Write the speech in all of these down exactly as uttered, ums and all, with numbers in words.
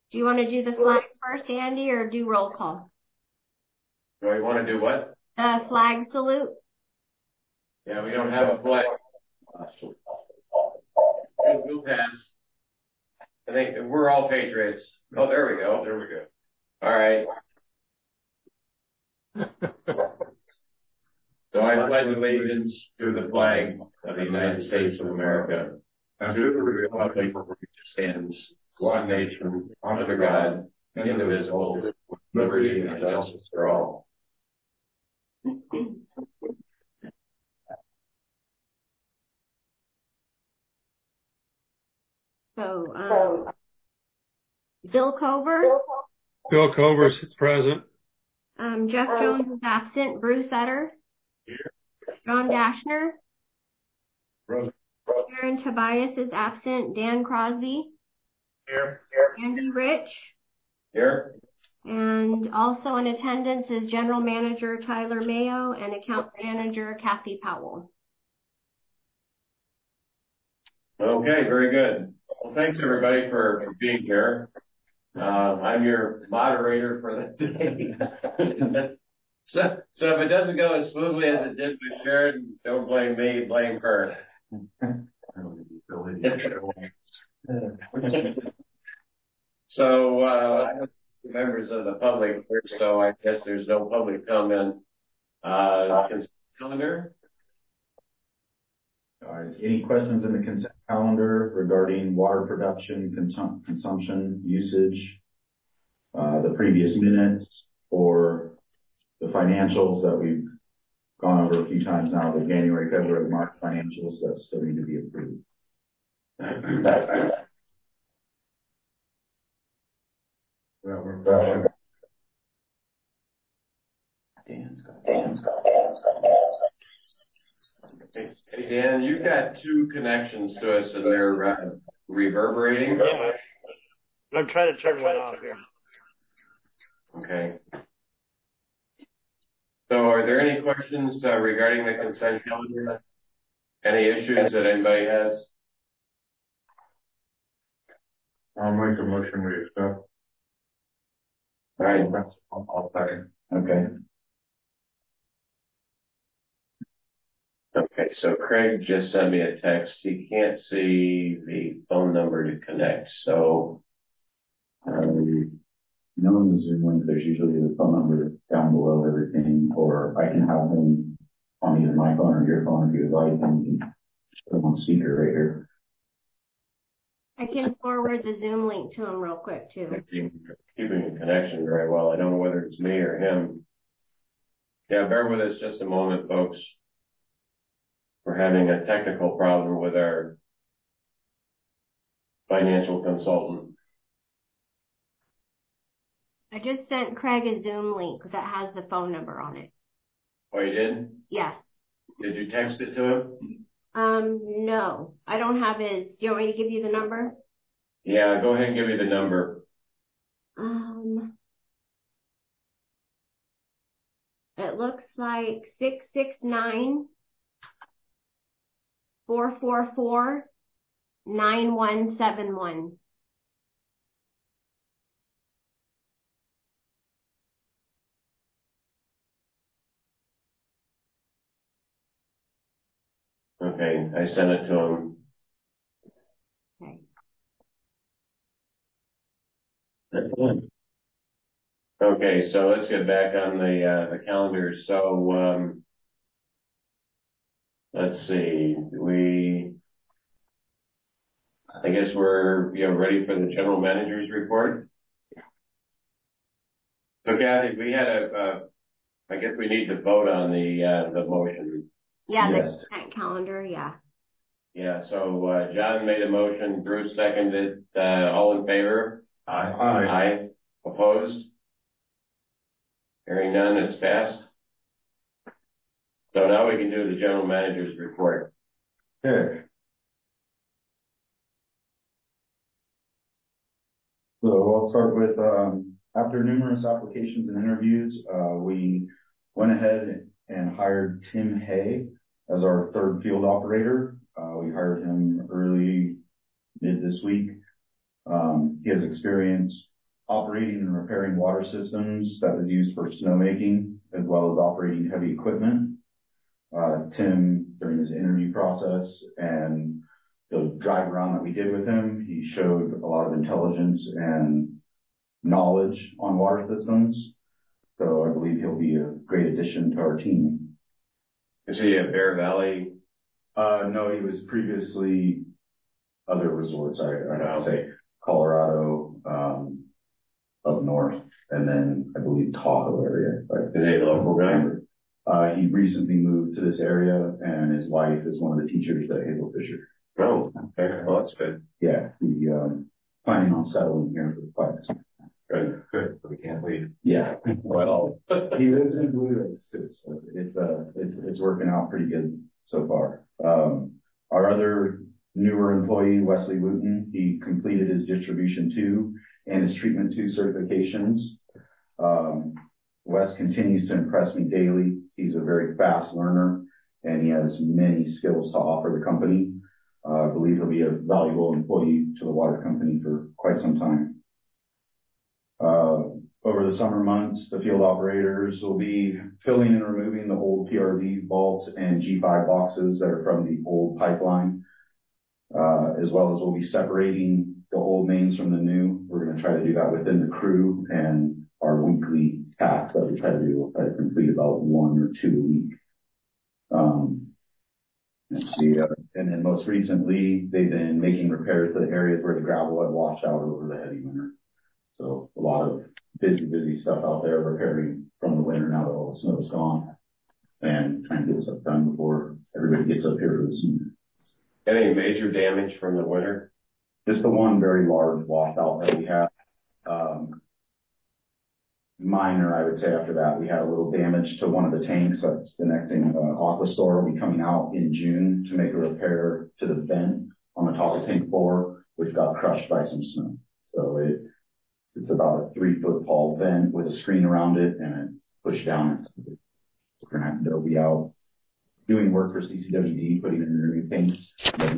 Do you want to do the flag first, Andy, or do roll call? Do you want to do what? The flag salute. Yeah, we don't have a flag. We'll pass. I think we're all patriots. Oh, there we go. There we go. All right. So I pledge allegiance to the flag of the United States of America and to the republic for which it stands, one nation, under God, indivisible, with liberty and justice for all. So, um, Bill Cover. Bill Cover is present. Um, Jeff Jones is absent. Bruce Utter. Here. John Dashner. Present. Aaron Tobias is absent. Dan Crosby. Here. Andy Rich. Here. And also in attendance is General Manager Tyler Mayo and Accounts Manager Kathy Powell. Okay, very good. Well, thanks everybody for, for being here. Uh, I'm your moderator for the day. so, so if it doesn't go as smoothly as it did with Sharon, don't blame me, blame her. So, uh, I have members of the public here, so I guess there's no public comment. Uh, consent calendar. All right. Any questions in the consent calendar regarding water production, consum- consumption, usage, uh, the previous minutes, or the financials that we've gone over a few times now, the January, February, March financials that still need to be approved? Well, we're uh, Dan's got Dan's got Dan's got Dan's got Hey, Dan, you've got two connections to us and they're uh, reverberating. Yeah. I'm trying to turn one off here. Okay. So are there any questions uh, regarding the consent calendar? Any issues that anybody has? I'll make a motion we accept. All right. I'll, I'll second. Okay. Okay, so Craig just sent me a text. He can't see the phone number to connect. So, um, you know, in the Zoom link, there's usually the phone number down below everything, or I can have him on either my phone or your phone if you would like, and you can put him on speaker right here. I can forward the Zoom link to him real quick too. keeping a connection very well. I don't know whether it's me or him. Yeah, bear with us just a moment, folks. We're having a technical problem with our financial consultant. I just sent Craig a Zoom link that has the phone number on it. Oh, you did? Yes. Did you text it to him? Um, no, I don't have his. Do you want me to give you the number? Yeah, go ahead and give me the number. Um, it looks like six six nine, four four four, nine one seven one. Okay, I sent it to him. Okay. Okay, so let's get back on the uh, the calendar. So um, let's see. We, I guess we're you know ready for the general manager's report. So Kathy, we had a. Uh, I guess we need to vote on the uh, the motion. Yeah, Yes. the consent calendar. Yeah. Yeah. So uh, John made a motion. Bruce seconded. Uh, all in favor? Aye. Aye. Aye. Opposed? Hearing none, it's passed. So now we can do the general manager's report. Okay. So I'll start with, um, after numerous applications and interviews, uh, we went ahead and hired Tim Hay as our third field operator. Uh, we hired him early, mid this week. Um, he has experience operating and repairing water systems that was used for snowmaking, as well as operating heavy equipment. Uh, Tim, during his interview process and the drive around that we did with him, he showed a lot of intelligence and knowledge on water systems. So I believe he'll be a great addition to our team. Is he at Bear Valley? Uh, no, he was previously other resorts, I, I have to say, Colorado, um, up north, and then I believe Tahoe area. Is he a local guy? Uh, he recently moved to this area, and his wife is one of the teachers at Hazel Fisher. Oh, okay. Well, that's good. Yeah, he, um, planning on settling here for the class. Good, good. We can't leave. Yeah. Well, he lives in Blue Lakes too, so it's, uh, it's, it's working out pretty good so far. Um, our other newer employee, Wesley Wooten, he completed his distribution two and his treatment two certifications. Um, Wes continues to impress me daily. He's a very fast learner and he has many skills to offer the company. Uh, I believe he'll be a valuable employee to the water company for quite some time. Uh, over the summer months, the field operators will be filling and removing the old P R V vaults and G five boxes that are from the old pipeline, uh, as well as we'll be separating the old mains from the new. We're going to try to do that within the crew and our weekly tasks that we try to do. We'll try to complete about one or two a week. Um, let's see. Uh, and then most recently, they've been making repairs to the areas where the gravel had washed out over the heavy winter. So a lot of busy, busy stuff out there repairing from the winter now that all the snow's gone and trying to get stuff done before everybody gets up here for the summer. Any major damage from the winter? Just the one very large washout that we had. Um, minor, I would say after that, we had a little damage to one of the tanks. That's the next thing. Uh, Aqua Store will be coming out in June to make a repair to the vent on the top of tank four, which got crushed by some snow. So it, It's about a three foot tall vent with a screen around it and it pushed down. So we're gonna have to be out doing work for C C W D, putting in their new tanks.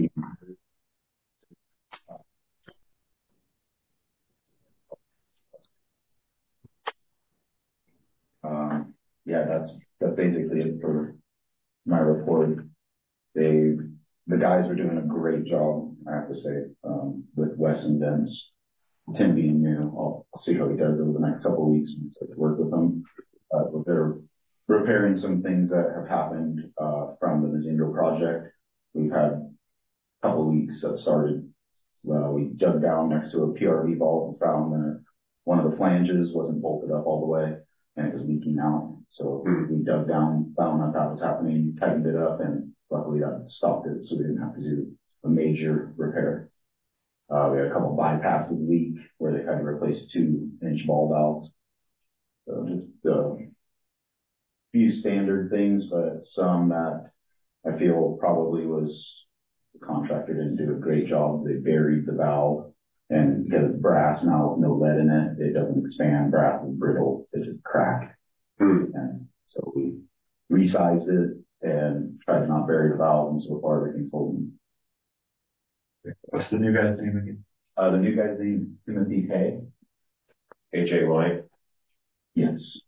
Um, yeah, that's, that's basically it for my report. They, the guys are doing a great job, I have to say, um, with Wes and Vince. Tim being new, I'll, I'll see how he does over the next couple of weeks and start to work with them. Uh, but they're repairing some things that have happened, uh, from the Mazingo project. We've had a couple of weeks that started, uh, we dug down next to a P R V vault and found that one of the flanges wasn't bolted up all the way and it was leaking out. So mm-hmm. we dug down, found that that was happening, tightened it up, and luckily that stopped it. So we didn't have to do a major repair. Uh, we had a couple of bypasses leak where they had to replace two inch ball valves. So just a few standard things, but some that I feel probably was the contractor didn't do a great job. They buried the valve, and because it's brass now with no lead in it, it doesn't expand. Brass is brittle. It just cracked. Mm. And so we resized it and tried to not bury the valve, and so far everything's holding. What's the new guy's name again? Uh, the new guy's name, Timothy Hay. H A Y? Yes.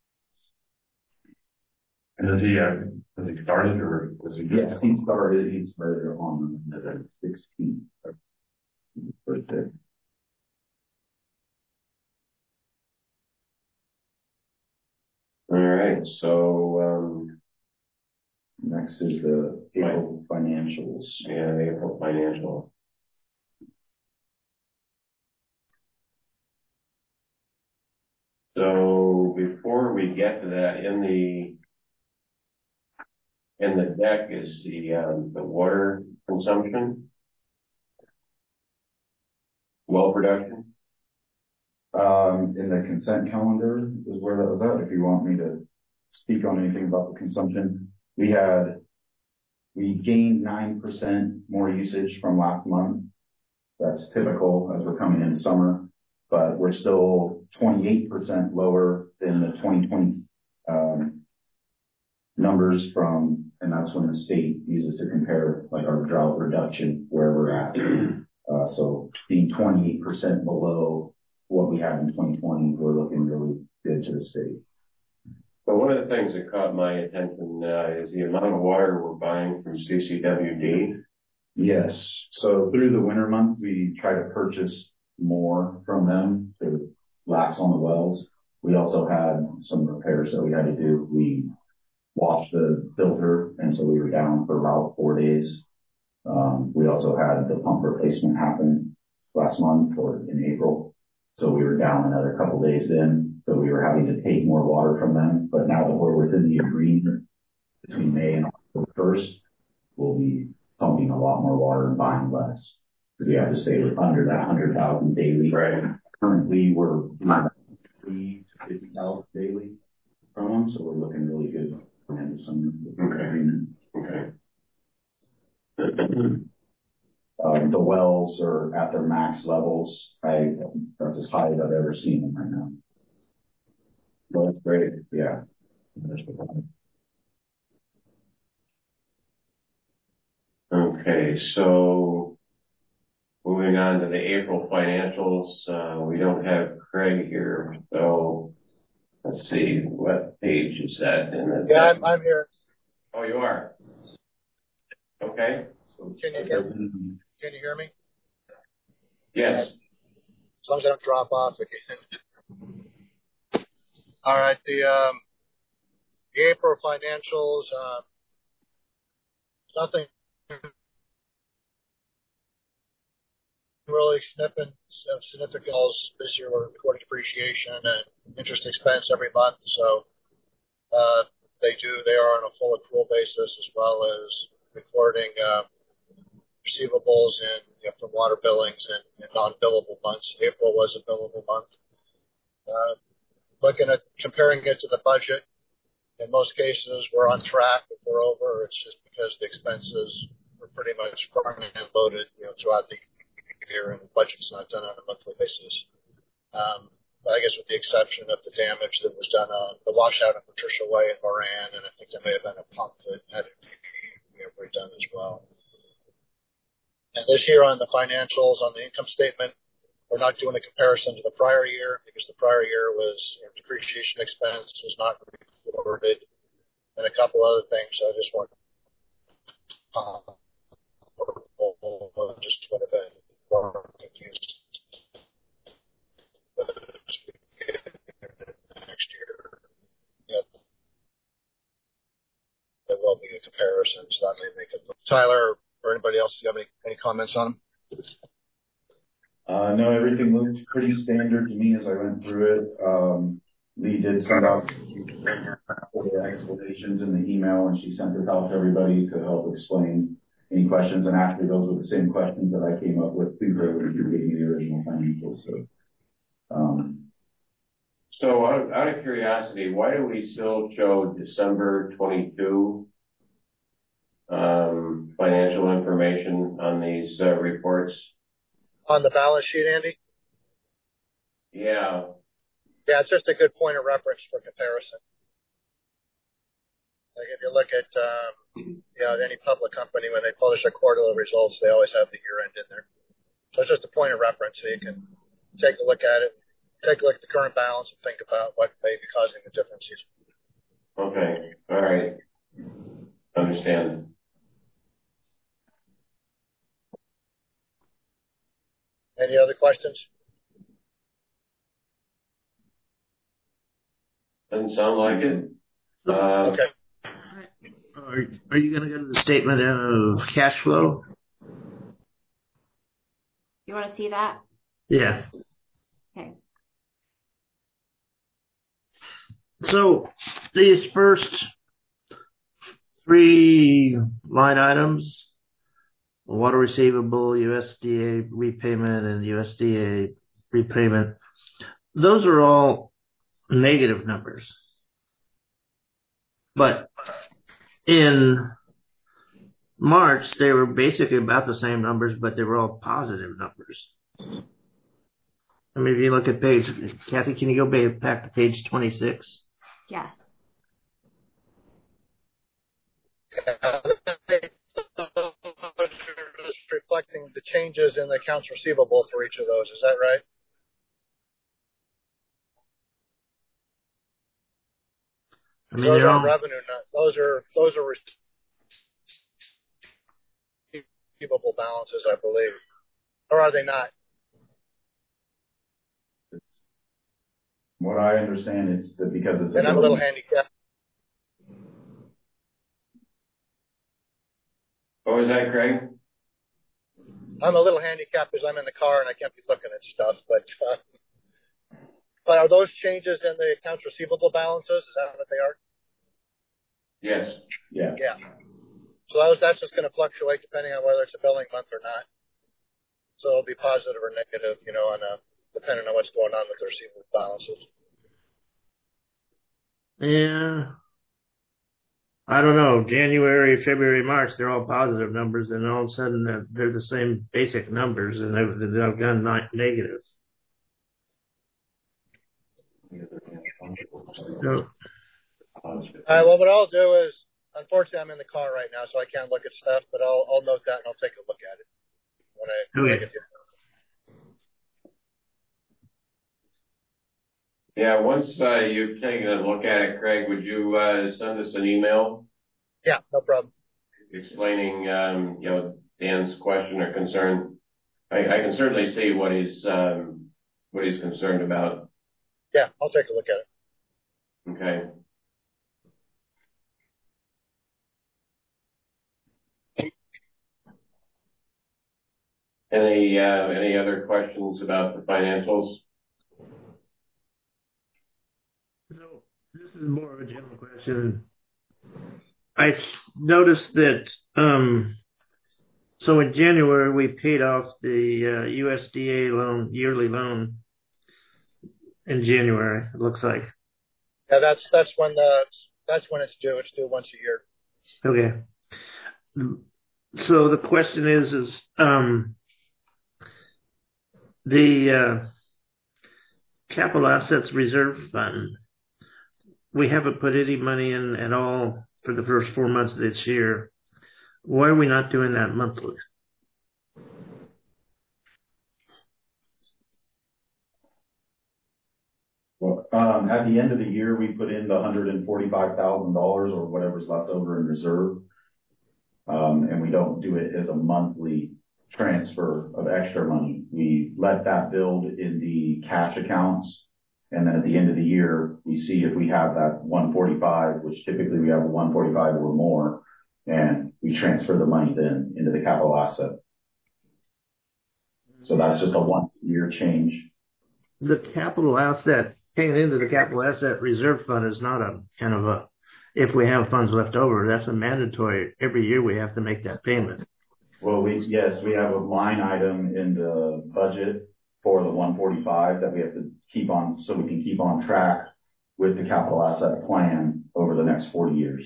And does he, uh, has he started or was he? Yes, he started, he started on the sixteenth of birthday. All right, so, um, next is the April financials. Yeah, the April financial. So before we get to that, in the in the deck is the um, the water consumption, well production. Um, in the consent calendar is where that was at. If you want me to speak on anything about the consumption, we had we gained nine percent more usage from last month. That's typical as we're coming into summer, but we're still twenty-eight percent lower than the twenty twenty um, numbers from, and that's when the state uses to compare like our drought reduction where we're at. Uh, so being twenty-eight percent below what we had in twenty twenty, we're looking really good to the state. So one of the things that caught my attention uh, is the amount of water we're buying from C C W D. Yes. So through the winter month, we try to purchase more from them to lax on the wells. We also had some repairs that we had to do. We washed the filter, and so we were down for about four days. Um, we also had the pump replacement happen last month or in April. So we were down another couple days then. So we were having to take more water from them. But now that we're within the agreement between May and October first, we'll be pumping a lot more water and buying less. Because we have to stay under that one hundred thousand daily. Right. Currently, we're three to fifty thousand daily from them. So we're looking really good for the end of summer. Okay. Agreement. Okay. Um, the wells are at their max levels. I, that's as high as I've ever seen them right now. Well, that's great. Yeah. Okay, so moving on to the April financials, uh, we don't have Craig here, so let's see, what page is that? In the Yeah, I'm, I'm here. Oh, you are? Okay. So, Can you hear me? Can you hear me? Yes. As long as I don't drop off again. All right, the, um, the April financials, uh, nothing really significant, significant this year. We're recording depreciation and interest expense every month. So, uh, they do, they are on a full accrual basis as well as recording, uh, receivables and, you know, from water billings and, and non-billable months. April was a billable month. Uh, looking at comparing it to the budget, in most cases we're on track. If we're over, it's just because the expenses were pretty much front-end loaded, you know, throughout the year, and the budget's not done on a monthly basis. Um, I guess with the exception of the damage that was done on the washout in Patricia Way in Moran, and I think there may have been a pump that had to be, you know, redone as well. And this year on the financials, on the income statement, we're not doing a comparison to the prior year because the prior year was, you know, depreciation expense was not recorded and a couple other things. So I just want uh, just would have been more confused next year. Yeah, there will be a comparison, so that may make it. Tyler or anybody else, do you have any, any comments on them? Uh, no, everything looked pretty standard to me as I went through it. Um, Lee did send out the explanations in the email, and she sent it out to everybody to help explain any questions. And actually, those were the same questions that I came up with through her when you were getting the original financials. So, um, So out, out of curiosity, why do we still show December twenty-two um, financial information on these uh, reports? On the balance sheet, Andy? Yeah. Yeah, it's just a good point of reference for comparison. Like if you look at, um, you know, any public company, when they publish their quarterly results, they always have the year end in there. So it's just a point of reference so you can take a look at it, take a look at the current balance and think about what may be causing the differences. Okay. All right. Understand. Any other questions? Doesn't sound like it. Uh, Okay. Are, are you going to go to the statement of cash flow? You want to see that? Yeah. Okay. So these first three line items, water receivable, U S D A repayment, and U S D A repayment, those are all negative numbers. But in March, they were basically about the same numbers, but they were all positive numbers. I mean, if you look at page, Kathy, can you go back to page twenty-six? Yes. Just reflecting the changes in the accounts receivable for each of those. Is that right? I mean, those they're aren't all, revenue. Those are those are receivable balances, I believe, or are they not? From what I understand, it's the, because it's a And I'm a little building. handicapped. What was that, Craig? I'm a little handicapped because I'm in the car and I can't be looking at stuff. But uh, but are those changes in the accounts receivable balances? Is that what they are? Yes. Yeah. Yeah. So that was, that's just going to fluctuate depending on whether it's a billing month or not. So it'll be positive or negative, you know, on a, depending on what's going on with the receivable balances. yeah. I don't know. January, February, March, they're all positive numbers, and all of a sudden they're, they're the same basic numbers, and they've, they've gone not negative. So, All right. Well, what I'll do is, unfortunately, I'm in the car right now, so I can't look at stuff. But I'll I'll note that and I'll take a look at it when I, when I okay. get there. Yeah, once uh, you've taken a look at it, Craig, would you uh, send us an email Yeah, no problem. explaining, um, you know, Dan's question or concern? I, I can certainly see what he's um, what he's concerned about. Yeah, I'll take a look at it. Okay. Any uh, any other questions about the financials? So this is more of a general question. I noticed that, um, so in January we paid off the uh, U S D A loan, yearly loan in January, it looks like. Yeah, that's that's when the that's when it's due. It's due once a year. Okay. So the question is, is um, the uh, capital assets reserve fund, we haven't put any money in at all for the first four months of this year. Why are we not doing that monthly? Well, um, at the end of the year, we put in the one hundred forty-five thousand dollars or whatever's left over in reserve. Um, and we don't do it as a monthly transfer of extra money. We let that build in the cash accounts. And then at the end of the year, we see if we have that one forty-five, which typically we have a one forty-five or more, and we transfer the money then into the capital asset. So that's just a once a year change. The capital asset, paying into the capital asset reserve fund is not a kind of a, if we have funds left over, that's a mandatory. Every year we have to make that payment. Well, we, yes, we have a line item in the budget for the one forty-five that we have to keep on, so we can keep on track with the capital asset plan over the next forty years.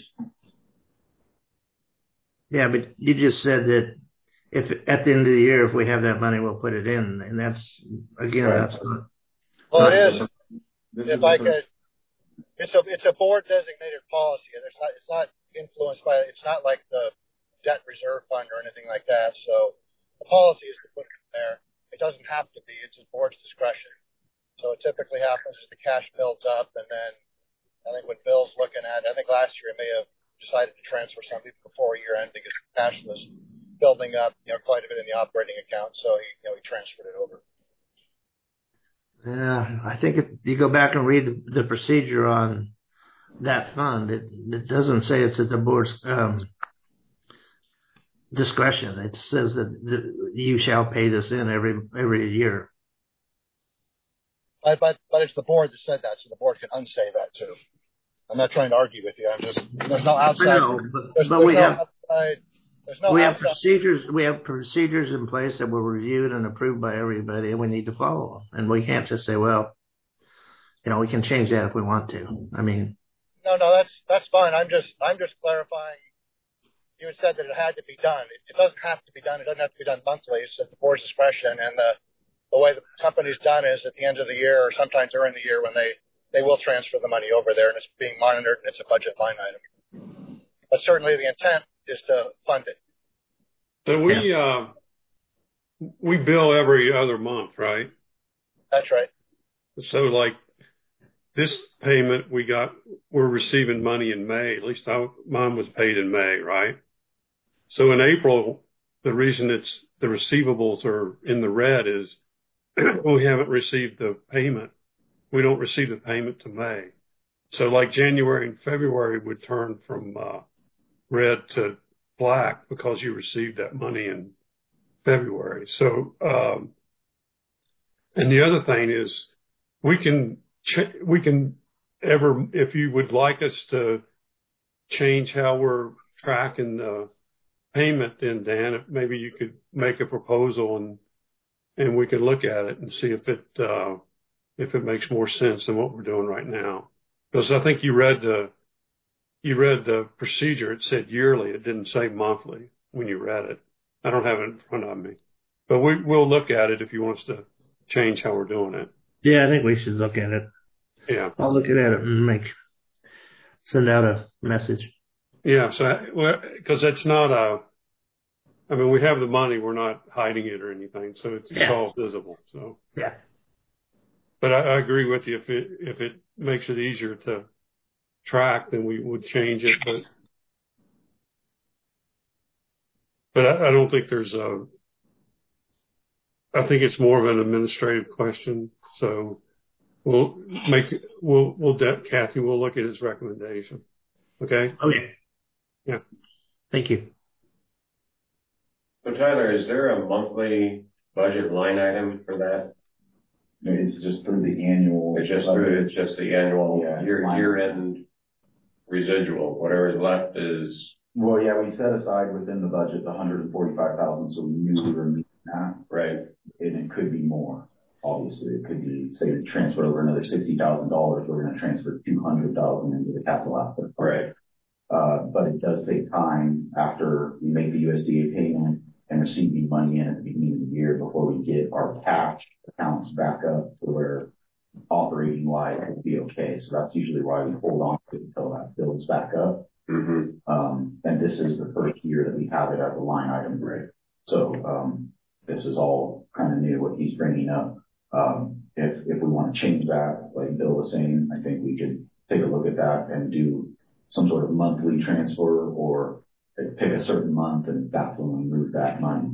Yeah, but you just said that if at the end of the year, if we have that money, we'll put it in, and that's again, Right. that's not. Well, not it is. This If is I the- could, it's a it's a board designated policy. It's not it's not influenced by. It's not like the debt reserve fund or anything like that. So the policy is to put it in there. It doesn't have to be. It's a board's discretion. So it typically happens as the cash builds up, and then I think when Bill's looking at, I think last year he may have decided to transfer some even before year end because cash was building up, you know, quite a bit in the operating account. So he, you know, he transferred it over. Yeah, I think if you go back and read the, the procedure on that fund, it, it doesn't say it's at the board's um, discretion. It says that the, you shall pay this in every every year. But, but but it's the board that said that, so the board can unsay that too. I'm not trying to argue with you. I'm just there's no outside. I know, but, there's, but there's we no have outside. There's no we have outside. procedures. We have procedures in place that were reviewed and approved by everybody, and we need to follow them. And we can't just say, well, you know, we can change that if we want to. I mean, No, no, that's that's fine. I'm just I'm just clarifying. You had said that it had to be done. It, it doesn't have to be done. It doesn't have to be done monthly. It's at the board's discretion. And the the way the company's done is at the end of the year or sometime during the year when they they will transfer the money over there, and it's being monitored and it's a budget line item. But certainly the intent is to fund it. So we, uh, we bill every other month, right? That's right. So like this payment we got, we're receiving money in May. At least I, mine was paid in May, right? So in April, the reason it's the receivables are in the red is we haven't received the payment. We don't receive the payment to May. So like January and February would turn from uh, red to black because you received that money in February. So, um, and the other thing is we can, ch- we can ever, if you would like us to change how we're tracking the payment, then Dan, maybe you could make a proposal and, and we can look at it and see if it, uh, if it makes more sense than what we're doing right now. Because I think you read the, you read the procedure. It said yearly. It didn't say monthly when you read it. I don't have it in front of me, but we, we'll look at it if you want us to change how we're doing it. Yeah, I think we should look at it. Yeah. I'll look at it and make, send out a message. Yeah. So, well, cause it's not a, I mean, we have the money. We're not hiding it or anything. So it's, Yeah. it's all visible. So, Yeah. but I, I agree with you. If it, if it makes it easier to track, then we would change it. But, but I, I don't think there's a, I think it's more of an administrative question. So we'll make, we'll, we'll, de- Kathy, we'll look at his recommendation. Okay. Okay. Yeah. Thank you. So Tyler, is there a monthly budget line item for that? It's just through the annual. It's just through, it's just the annual Yeah, it's year, fine. year-end residual. Whatever is left is, Well, yeah, we set aside within the budget the one hundred forty-five thousand, so we knew we were meeting that, right? and it could be more. Obviously, it could be, say, we transfer over another sixty thousand dollars, we're going to transfer two hundred thousand into the capital asset. Right. Uh, but it does take time after we make the U S D A payment and receive the money in at the beginning of the year before we get our cash accounts back up to where operating wise will be okay. So that's usually why we hold on to it until that builds back up. Mm-hmm. Um, and this is the first year that we have it as a line item. Right. So, um, this is all kind of new what he's bringing up. Um, if, if we want to change that, like Bill was saying, I think we could take a look at that and do some sort of monthly transfer or pick a certain month and that's when we move that money.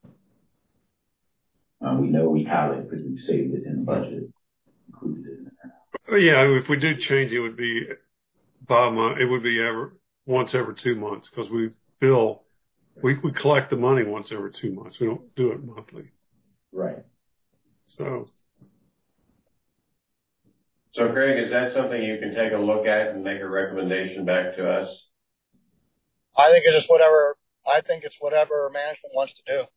Uh, we know we have it because we've saved it in the budget, included it in there. Well, yeah. If we do change, it would be by month. It would be ever once every two months because we bill, we, we collect the money once every two months. We don't do it monthly. Right. So. So Craig, is that something you can take a look at and make a recommendation back to us? I think it's just whatever, I think it's whatever management wants to do.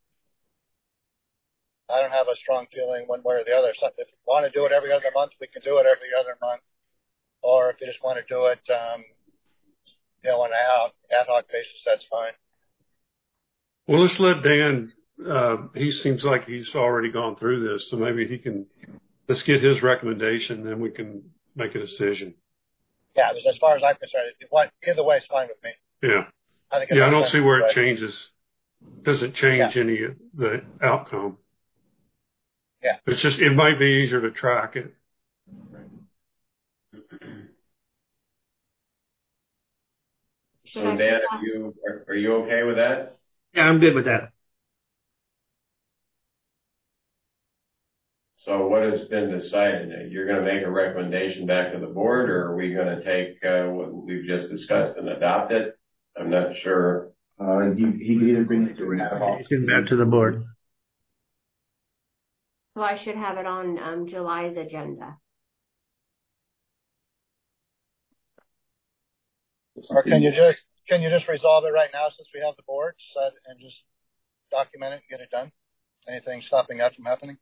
I don't have a strong feeling one way or the other. So if you want to do it every other month, we can do it every other month. Or if you just want to do it, um, you know, on an ad, ad hoc basis, that's fine. Well, let's let Dan, uh, he seems like he's already gone through this, so maybe he can, let's get his recommendation, then we can make a decision. Yeah, as far as I'm concerned, if what, either way is fine with me. Yeah. I think yeah, I don't see where it way. changes, doesn't change yeah. any of the outcome. Yeah. It's just, it might be easier to track it. So Dan, are you, are, are you okay with that? Yeah, I'm good with that. So what has been decided? You're going to make a recommendation back to the board, or are we going to take uh, what we've just discussed and adopt it? I'm not sure. Uh, you, he could either bring it to an ad hoc. Send that to the board. So I should have it on um, July's agenda. Or can you just, can you just resolve it right now since we have the board set and just document it and get it done? Anything stopping that from happening?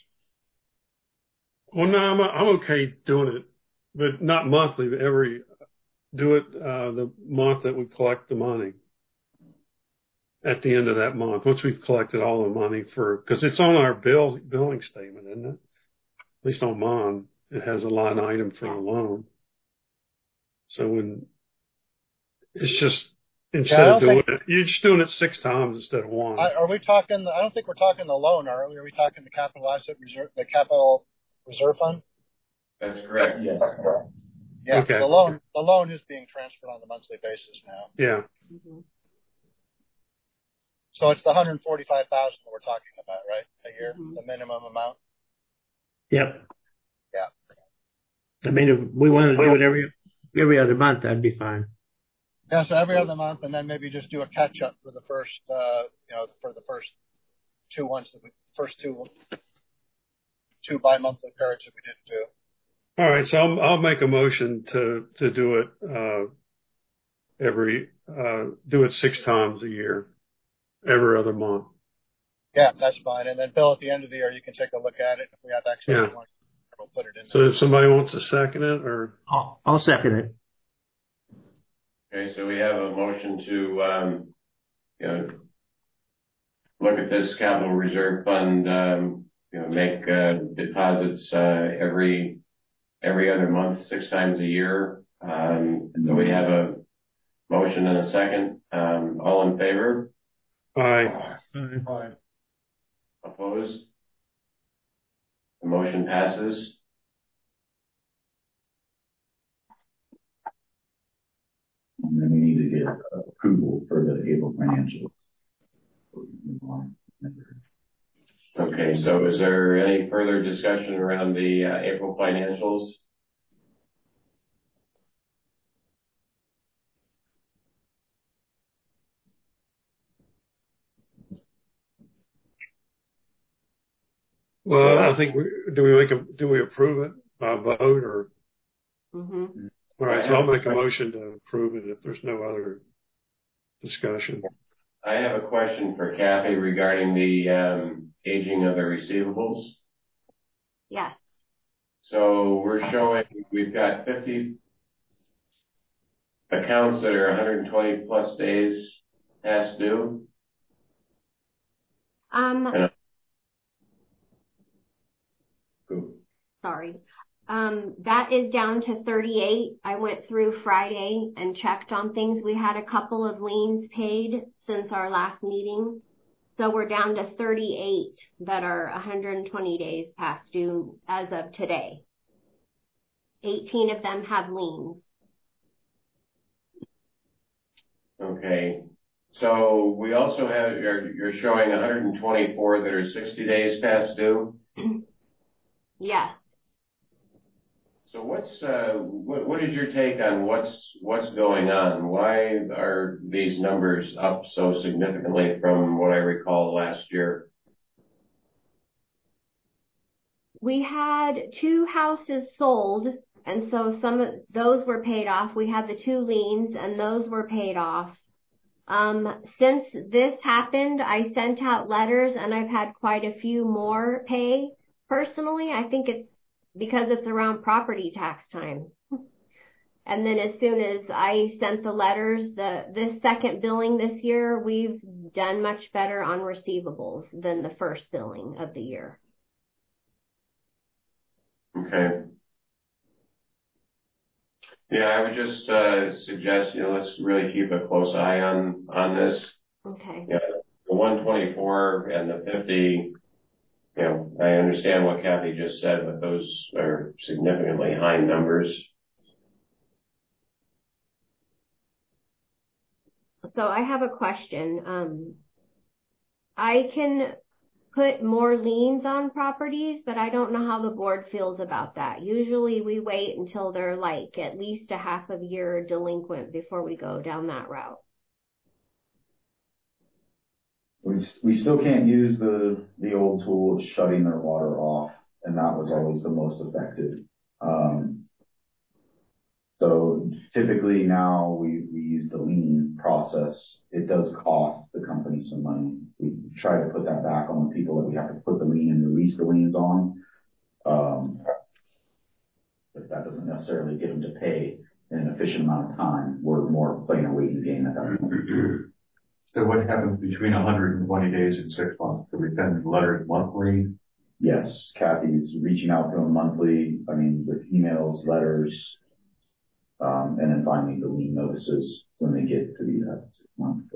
Well, no, I'm, I'm okay doing it, but not monthly, but every, do it, uh, the month that we collect the money. At the end of that month, once we've collected all the money for, cause it's on our bill, billing statement, isn't it? At least on mine, it has a line item for the loan. So when, it's just, instead Yeah, of doing think, it, you're just doing it six times instead of one. I, are we talking, I don't think we're talking the loan, are we? Are we talking the capital asset reserve, the capital reserve fund? That's correct. Yes. Yeah, Okay. the loan, the loan is being transferred on a monthly basis now. Yeah. Mhm. So it's the one hundred forty-five thousand we're talking about, right? A year, Mhm. the minimum amount? Yep. Yeah. I mean, if we wanted to do it every every other month, that'd be fine. Yeah, so every other month, and then maybe just do a catch up for the first, uh, you know, for the first two ones that we, first two, two bi-monthly periods that we didn't do. All right. So I'll, I'll make a motion to, to do it, uh, every, uh, do it six times a year, every other month. Yeah, that's fine. And then Bill, at the end of the year, you can take a look at it. If we have excess Yeah. money, we'll put it in So there. if somebody wants to second it or, I'll, I'll second it. Okay, so we have a motion to, um, you know, look at this capital reserve fund, um, you know, make, uh, deposits, uh, every, every other month, six times a year. Um, so we have a motion and a second. Um, all in favor? aye. Opposed? The motion passes. And then we need to get approval for the April financials. Okay, so is there any further discussion around the uh, April financials? Well, I think we, do we make a, do we approve it by vote or? Mhm. All right. So I'll make a motion to approve it if there's no other discussion. I have a question for Kathy regarding the um, aging of the receivables. Yes. So we're showing we've got fifty accounts that are one hundred twenty plus days past due. Um, And, sorry. Um, that is down to thirty-eight. I went through Friday and checked on things. We had a couple of liens paid since our last meeting. So we're down to thirty-eight that are one hundred twenty days past due as of today. eighteen of them have liens. Okay. So we also have, you're, you're showing one hundred twenty-four that are sixty days past due. Yes. So what's, uh, what, what is your take on what's, what's going on? Why are these numbers up so significantly from what I recall last year? We had two houses sold, and so some of those were paid off. We had the two liens, and those were paid off. Um, since this happened, I sent out letters, and I've had quite a few more pay. Personally, I think it's because it's around property tax time. And then as soon as I sent the letters, the this second billing this year, we've done much better on receivables than the first billing of the year. Okay. Yeah, I would just uh, suggest, you know, let's really keep a close eye on on this. Okay. Yeah, the one twenty-four and the fifty, you know, I understand what Kathy just said, but those are significantly high numbers. So I have a question. Um, I can put more liens on properties, but I don't know how the board feels about that. Usually we wait until they're like at least a half of a year delinquent before we go down that route. We, we still can't use the, the old tool of shutting their water off, and that was always the most effective. Um, so typically now we, we use the lien process. It does cost the company some money. We try to put that back on the people that we have to put the lien and release the liens on. Um, but that doesn't necessarily get them to pay in an efficient amount of time. We're more playing a waiting game at that point. So what happens between one hundred twenty days and six months? Do we send letters monthly? Yes, Kathy's reaching out to them monthly. I mean, with emails, letters, um, and then finally the lien notices when they get to the uh, six months.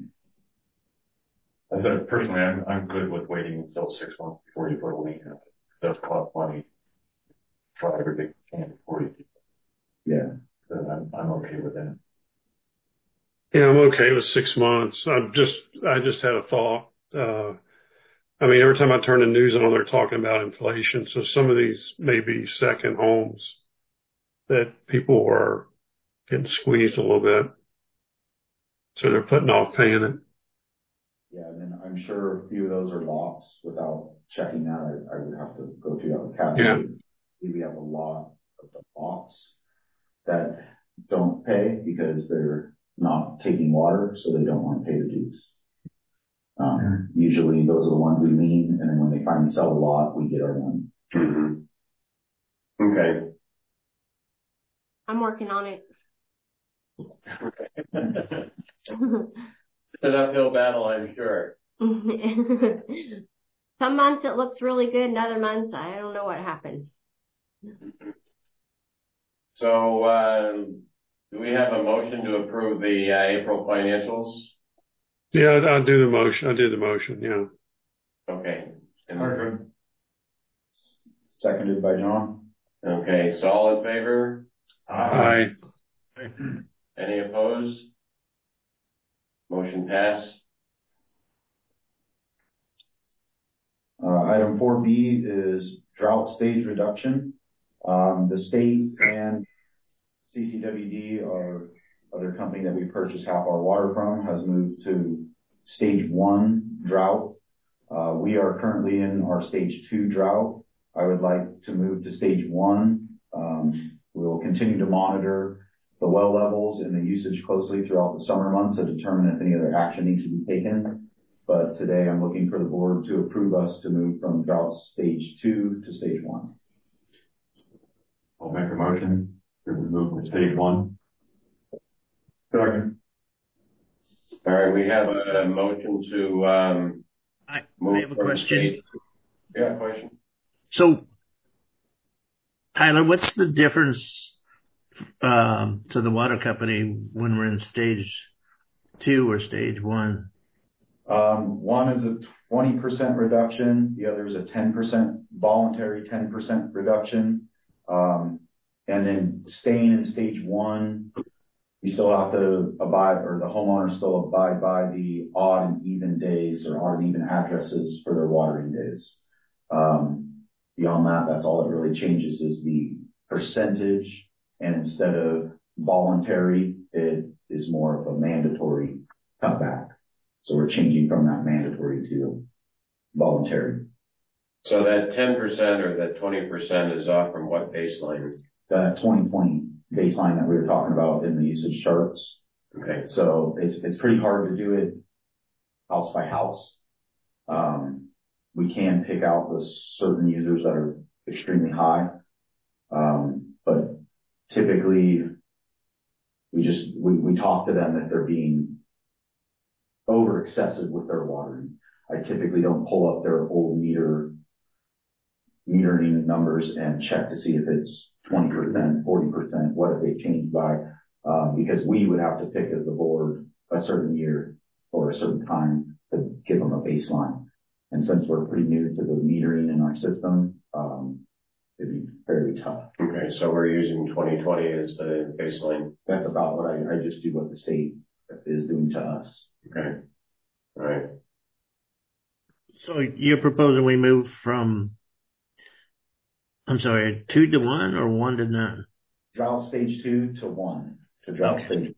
I said personally, I'm I'm good with waiting until six months before you put a lien in. It does cost money. try everything we can before you. Yeah. So I'm, I'm okay with that. Yeah, I'm okay with six months. I'm just, I just had a thought. Uh, I mean, every time I turn the news on, they're talking about inflation. So some of these may be second homes that people are getting squeezed a little bit. So they're putting off paying it. Yeah, and then I'm sure a few of those are lots. Without checking that, I, I would have to go through that with Kathy. Yeah. We have a lot of the lots that don't pay because they're not taking water, so they don't want to pay the dues. Um, usually those are the ones we lien, and then when they finally sell a lot, we get our money. Mm-hmm. Okay. I'm working on it. It's an uphill battle, I'm sure. Some months it looks really good, and other months I don't know what happened. So, um, do we have a motion to approve the uh, April financials? Yeah, I'll do the motion. I did the motion. Yeah. Okay. And Seconded by John. Okay. So all in favor? Aye. Any opposed? Motion passed. Uh, item four B is drought stage reduction. Um, the state and C C W D, our other company that we purchase half our water from, has moved to stage one drought. Uh, we are currently in our stage two drought. I would like to move to stage one. Um, we will continue to monitor the well levels and the usage closely throughout the summer months to determine if any other action needs to be taken. But today I'm looking for the board to approve us to move from drought stage two to stage one. I'll make a motion to move to stage one. Second. All right. We have a motion to um, I, move I have a from question. stage. Yeah, question. So, Tyler, what's the difference um, to the water company when we're in stage two or stage one? Um, one is a twenty percent reduction. The other is a ten percent voluntary ten percent reduction. Um, and then staying in stage one, you still have to abide, or the homeowner still abide by the odd and even days or odd and even addresses for their watering days. Um, beyond that, that's all that really changes is the percentage. And instead of voluntary, it is more of a mandatory cutback. So we're changing from that mandatory to voluntary. So that ten percent or that twenty percent is off from what baseline? The twenty twenty baseline that we were talking about in the usage charts. Okay. So it's, it's pretty hard to do it house by house. Um, we can pick out the certain users that are extremely high. Um, but typically we just, we, we talk to them if they're being over excessive with their watering. I typically don't pull up their old meter metering numbers and check to see if it's twenty percent, forty percent, what have they changed by, um, because we would have to pick as the board a certain year or a certain time to give them a baseline. And since we're pretty new to the metering in our system, um, it'd be fairly tough. Okay. So we're using twenty twenty as the baseline. That's about what I, I just do what the state is doing to us. Okay. All right. So you're proposing we move from, I'm sorry, two to one or one to none? Drought stage two to one to drought Okay. stage.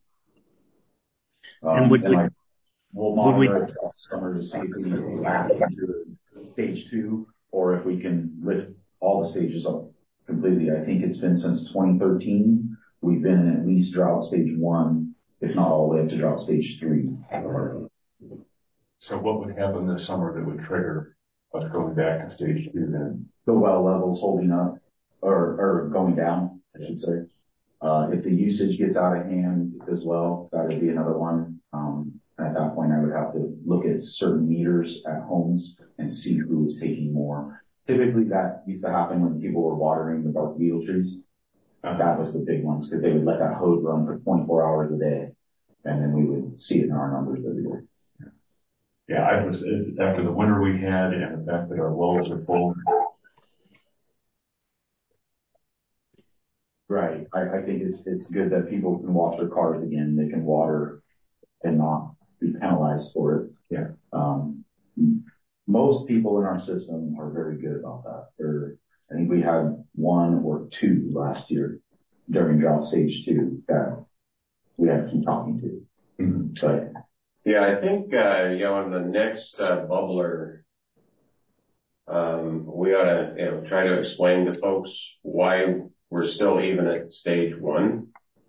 Um, And would and we- I, we'll would we- monitor it throughout summer to see if we can go back into stage two or if we can lift all the stages up completely. I think it's been since twenty thirteen. We've been in at least drought stage one, if not all the way up to drought stage three. So what would happen this summer that would trigger us going back to stage two then? The well levels holding up or, or going down, I should say. Uh, if the usage gets out of hand as well, that would be another one. Um, at that point, I would have to look at certain meters at homes and see who is taking more. Typically that used to happen when people were watering the bark beetle trees. Uh, that was the big ones because they would let that hose run for twenty-four hours a day. And then we would see it in our numbers every day. Yeah, I was, after the winter we had and the fact that our wells are full, I, I think it's, it's good that people can wash their cars again. They can water and not be penalized for it. Yeah. Um, most people in our system are very good about that. They're, I think we had one or two last year during drought stage two that we had to keep talking to. Mm-hmm. But yeah, I think, uh, you know, on the next, uh, bubbler, um, we ought to, you know, try to explain to folks why we're still even at stage one.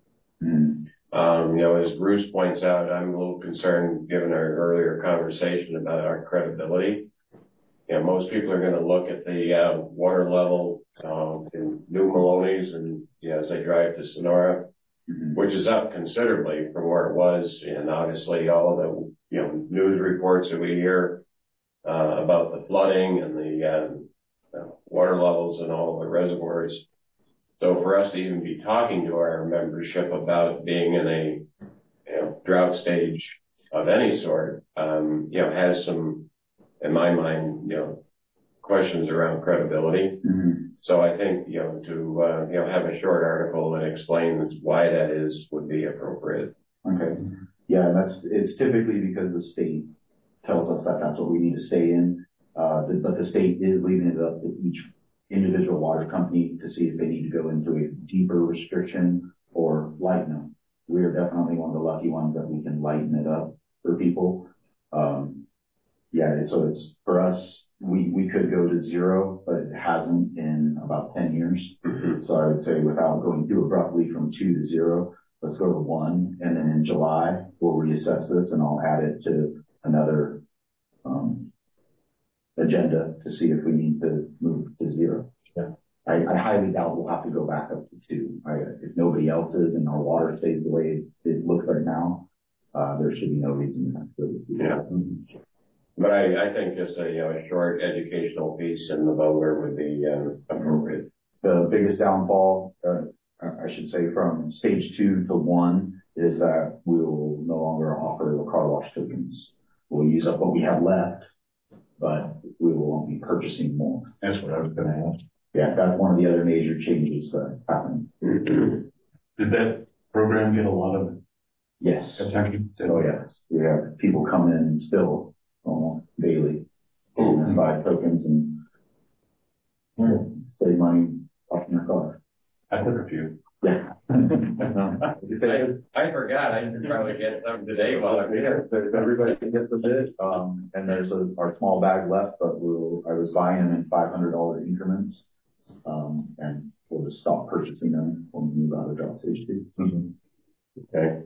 mm-hmm. Um, you know, as Bruce points out, I'm a little concerned given our earlier conversation about our credibility. You know, most people are going to look at the, uh, water level, um, in New Maloney's and, you know, as they drive to Sonora, Mm-hmm. which is up considerably from where it was. And obviously all the, you know, news reports that we hear, uh, about the flooding and the, um, uh, water levels in all the reservoirs. So for us to even be talking to our membership about being in a, you know, drought stage of any sort, um, you know, has some, in my mind, you know, questions around credibility. Mm-hmm. So I think, you know, to, uh, you know, have a short article that explains why that is would be appropriate. Okay. Yeah, that's, it's typically because the state tells us that that's what we need to stay in. Uh, but the state is leaving it up to each individual water company to see if they need to go into a deeper restriction or lighten them. We are definitely one of the lucky ones that we can lighten it up for people. Um, yeah, so it's for us, we, we could go to zero, but it hasn't in about ten years. So I would say without going too abruptly from two to zero, let's go to one. And then in July, we'll reassess this and I'll add it to another, um, agenda to see if we need to move to zero. Yeah. I, I highly doubt we'll have to go back up to two. I, if nobody else is and our water stays the way it, it looks right now, uh, there should be no reason to have to go to two. Yeah. Mm-hmm. But I, I think just a, you know, a short educational piece in the bubbler would be, um, appropriate. The biggest downfall, uh, I should say from stage two to one is that we will no longer offer the car wash tokens. We'll use up what we have left, but we won't be purchasing more. That's what I was going to ask. Yeah, that's one of the other major changes that happened. Did that program get a lot of Yes. attention? Oh, yes. We have people come in still almost daily and buy tokens and Hmm. save money off their car. I took a few. Yeah. I, I forgot. I should probably get some today while I'm here. There's everybody gets a bit, um, and there's a, our small bag left, but we'll, I was buying them in five hundred dollar increments, um, and we'll just stop purchasing them when we move out of drought stage two. Mm-hmm. Okay.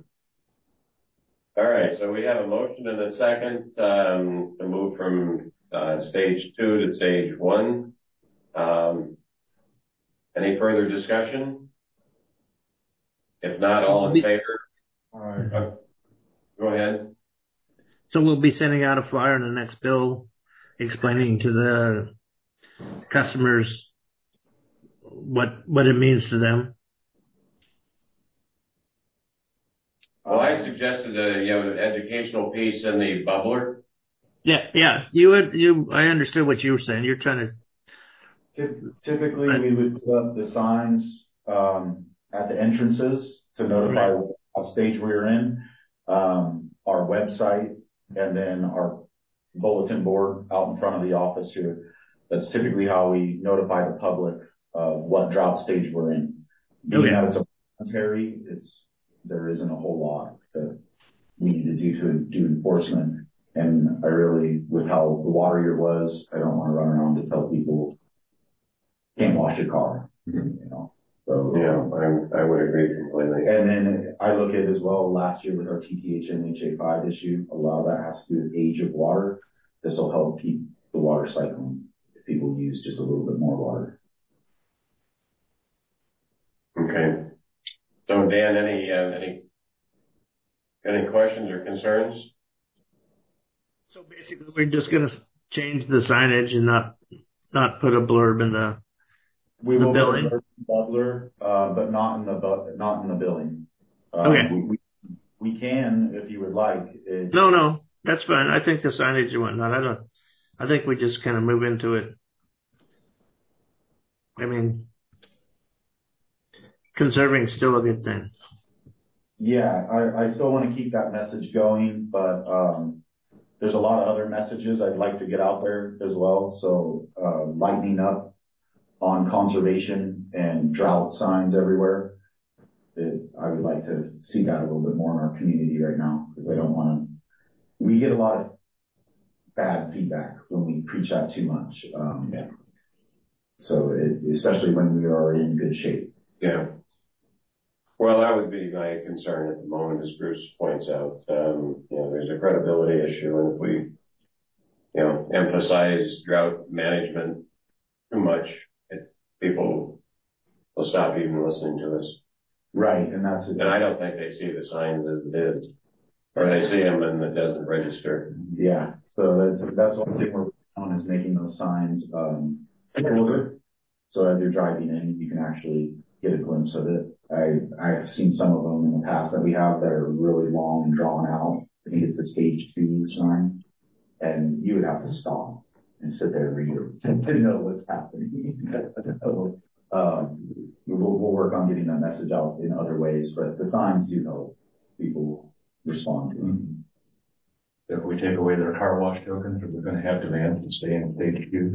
All right. So we have a motion and a second, um, to move from, uh, stage two to stage one. Um, any further discussion? If not, all in favor? All right. Uh, Go ahead. So we'll be sending out a flyer in the next bill explaining to the customers what what it means to them. Well, I suggested a, you know, an educational piece in the bubbler. Yeah, yeah. You would you I understood what you were saying. You're trying to Typically, we would put up the signs, um, at the entrances to notify Right. what stage we're in, um, our website, and then our bulletin board out in front of the office here. That's typically how we notify the public of what drought stage we're in. Being Okay. that it's a voluntary, it's, there isn't a whole lot that we need to do to do enforcement. And I really, with how the water year was, I don't want to run around to tell people can't wash your car, you know. So Yeah, I, I would agree completely. and then I look at as well last year with our T T H N H A five issue, a lot of that has to do with age of water. This will help keep the water cycling if people use just a little bit more water. Okay. So Dan, any, uh, any, any questions or concerns? So basically, we're just going to change the signage and not not put a blurb in the. We The will billing? put a bubbler, uh, but not in the bu- not in the billing. Um, Okay. We, we, we can if you would like. It, No, no, that's fine. I think the signage and whatnot. I don't. I think we just kind of move into it. I mean, conserving is still a good thing. Yeah, I, I still want to keep that message going, but um, there's a lot of other messages I'd like to get out there as well. So uh, lightening up on conservation and drought signs everywhere. It, I would like to see that a little bit more in our community right now, because I don't want to. We get a lot of bad feedback when we preach that too much. Um, yeah. So it, especially when we are in good shape. Yeah. Well, that would be my concern at the moment, as Bruce points out. Um, you know, there's a credibility issue, and if we, you know, emphasize drought management too much, it, people will stop even listening to us. Right, and that's it. And I don't think they see the signs as it is, or they see them and it doesn't register. Yeah, so that's that's one thing we're on, is making those signs um, older, so as you're driving in, you can actually get a glimpse of it. I I've seen some of them in the past that we have that are really long and drawn out. I think it's the stage two sign, and you would have to stop and sit there and read it to know what's happening. um, we'll, we'll work on getting that message out in other ways, but the signs do help people respond to them. If we take away their car wash tokens, are we going to have demand to stay in stage two?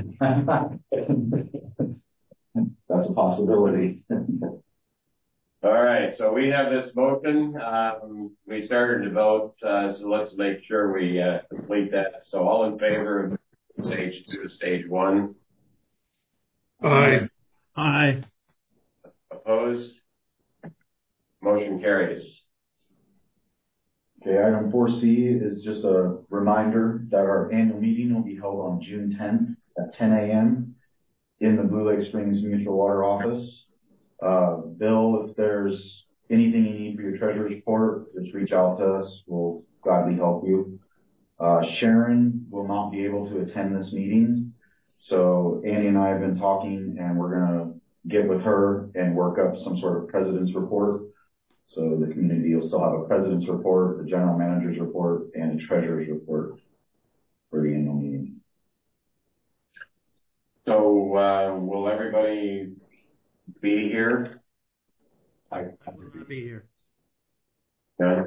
That's a possibility. All right, so we have this motion. Um, we started to vote, uh, so let's make sure we uh, complete that. So all in favor of stage two, stage one? Aye. Aye. Opposed? Motion carries. Okay, item four C is just a reminder that our annual meeting will be held on June tenth at ten a.m. in the Blue Lake Springs Mutual Water office. Uh, Bill, if there's anything you need for your treasurer's report, just reach out to us. We'll gladly help you. Uh, Sharon will not be able to attend this meeting. So Annie and I have been talking, and we're going to get with her and work up some sort of president's report. So the community will still have a president's report, the general manager's report, and a treasurer's report for the annual meeting. So uh, will everybody be here? I will be here. Yeah.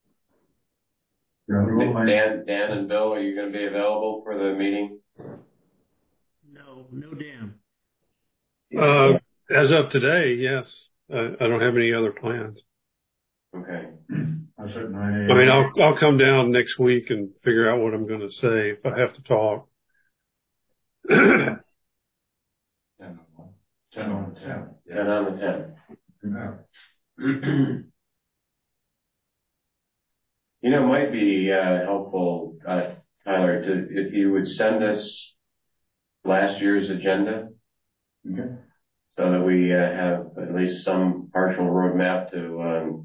Yeah. Dan, Dan and Bill, are you going to be available for the meeting? No, no Dan. Uh, as of today, yes. I, I don't have any other plans. Okay. I certainly. I mean, I'll I'll come down next week and figure out what I'm going to say if I have to talk. ten on one. ten on the ten. ten on the ten. Yeah. You know, it might be uh, helpful, uh, Tyler, to if you would send us last year's agenda, Okay. so that we uh, have at least some partial roadmap to. Um,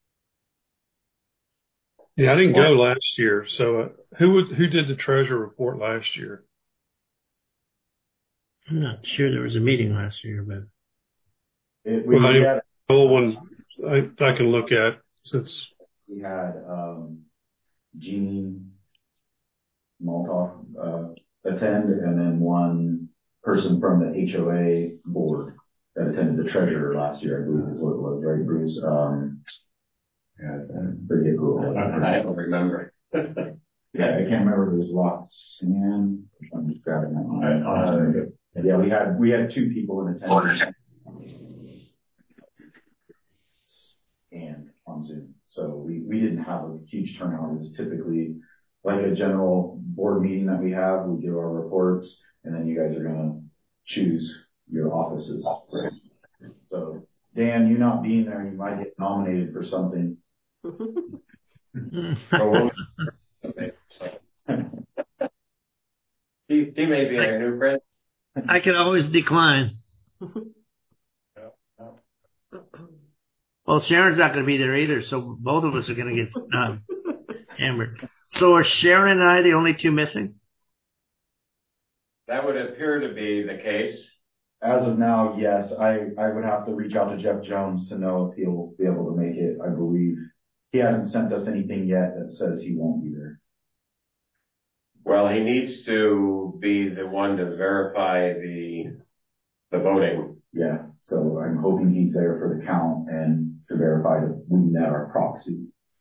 Yeah, I didn't go last year. So uh, who would, who did the treasure report last year? I'm not sure there was a meeting last year, but It, we, Well, we I- had, The whole one I, I can look at since. we had, um, Jean Maltoff, uh, attend, and then one person from the H O A board that attended, the treasurer last year, I believe is what it was, right, Bruce? Um, yeah, I forget who it was. I don't remember. Yeah, I can't remember if it was Roxanne. I'm just grabbing that line. Uh, yeah, we had, we had two people in attendance. And on Zoom. So we, we didn't have a huge turnout. It was typically like a general board meeting that we have. We give our reports, and then you guys are going to choose your offices. Right? So Dan, you not being there, you might get nominated for something. Oh, he, he may be our new friend. I can always decline. Well, Sharon's not going to be there either, so both of us are going to get um, hammered. So are Sharon and I the only two missing? That would appear to be the case. As of now, yes. I, I would have to reach out to Jeff Jones to know if he'll be able to make it. I believe he hasn't sent us anything yet that says he won't be there. Well, he needs to be the one to verify the the voting. Yeah, so I'm hoping he's there for the count and to verify that we met our proxy.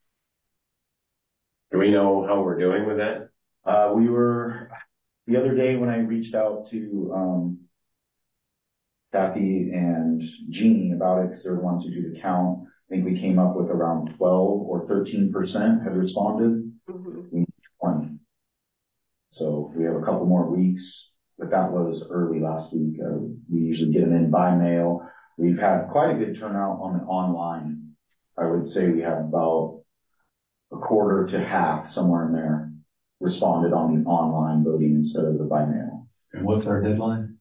Do we know how we're doing with that? Uh, we were, the other day when I reached out to, um, Kathy and Jeannie about it, because they're the ones who do the count, I think we came up with around twelve or thirteen percent had responded. Mm-hmm. We need twenty. So we have a couple more weeks, but that was early last week. Uh, we usually get them in by mail. We've had quite a good turnout on the online. I would say we have about a quarter to half, somewhere in there, responded on the online voting instead of the by mail. And what's our deadline?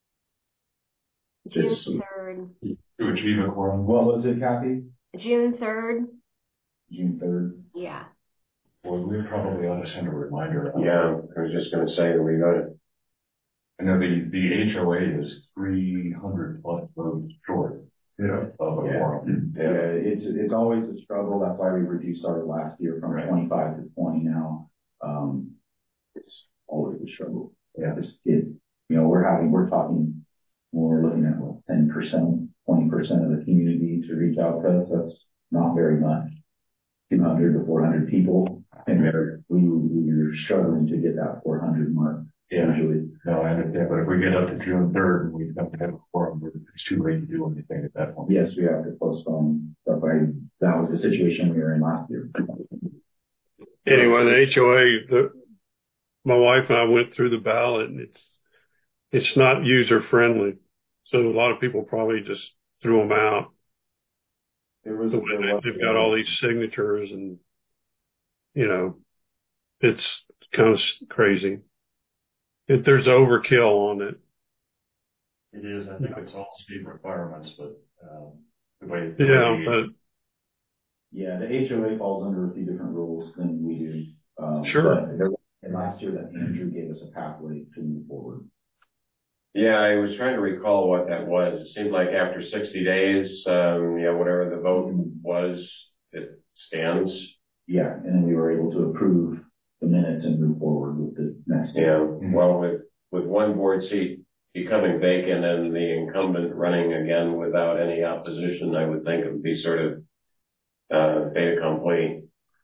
June It's, third. To achieve a quorum? what was it, Kathy? June third. June third. Yeah. Well, we probably ought to send a reminder out. Yeah, I was just gonna say, we got it. I know the, the H O A is three hundred plus votes short. Yeah. Of a Yeah. quorum. Yeah, it's, it's always a struggle. That's why we reduced our last year from Right. twenty-five to twenty now. Um, it's always a struggle. Yeah. Just it, you know, we're having, we're talking, when we're looking at what, ten percent, twenty percent of the community to reach out to us. That's not very much. two hundred to four hundred people. And we're, we, we're struggling to get that four hundred mark. Yeah. Usually. No, I understand, but if we get up to June third and we have to have a quorum, it's too late to do anything at that point. Yes, we have to postpone stuff. I, that was the situation we were in last year. Anyway, the H O A, the, my wife and I went through the ballot and it's, it's not user friendly. So a lot of people probably just threw them out. There was, So there was they've got all these signatures and, you know, it's kind of crazy. If there's overkill on it. It is, I think it's all state requirements, but, um, the way. Yeah, but. Yeah, the H O A falls under a few different rules than we do. Um, Sure. But there was last year that Andrew gave us a pathway to move forward. Yeah, I was trying to recall what that was. It seemed like after sixty days, um, yeah, whatever the vote was, it stands. Yeah, and then we were able to approve the minutes and move forward with the next. Yeah, well, with, with one board seat becoming vacant and the incumbent running again without any opposition, I would think it would be sort of, uh, fait accompli.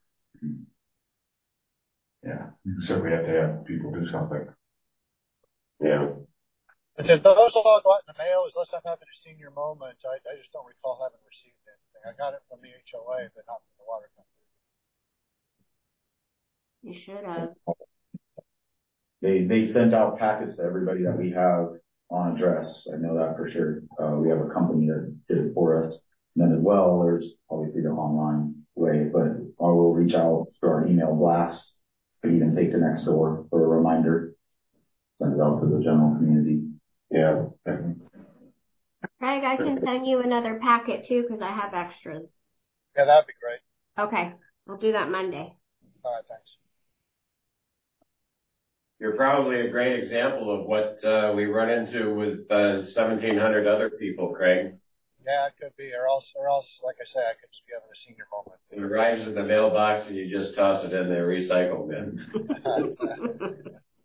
Yeah, so we have to have people do something. Yeah. And did those all go out in the mail? Unless I'm having a senior moment, I, I just don't recall having received anything. I got it from the H O A, but not from the water company. You should have. They, they sent out packets to everybody that we have on address. I know that for sure. Uh, we have a company that did it for us. And then as well, there's obviously the online way, but I will reach out through our email blast. Could even take to next door for a reminder. Send it out to the general community. Yeah. Craig, I can send you another packet too because I have extras. Yeah, that'd be great. Okay. I'll do that Monday. All right, thanks. You're probably a great example of what, uh, we run into with, uh, seventeen hundred other people, Craig. Yeah, it could be, or else, or else, like I say, I could just be having a senior moment. It arrives in the mailbox and you just toss it in the recycle bin.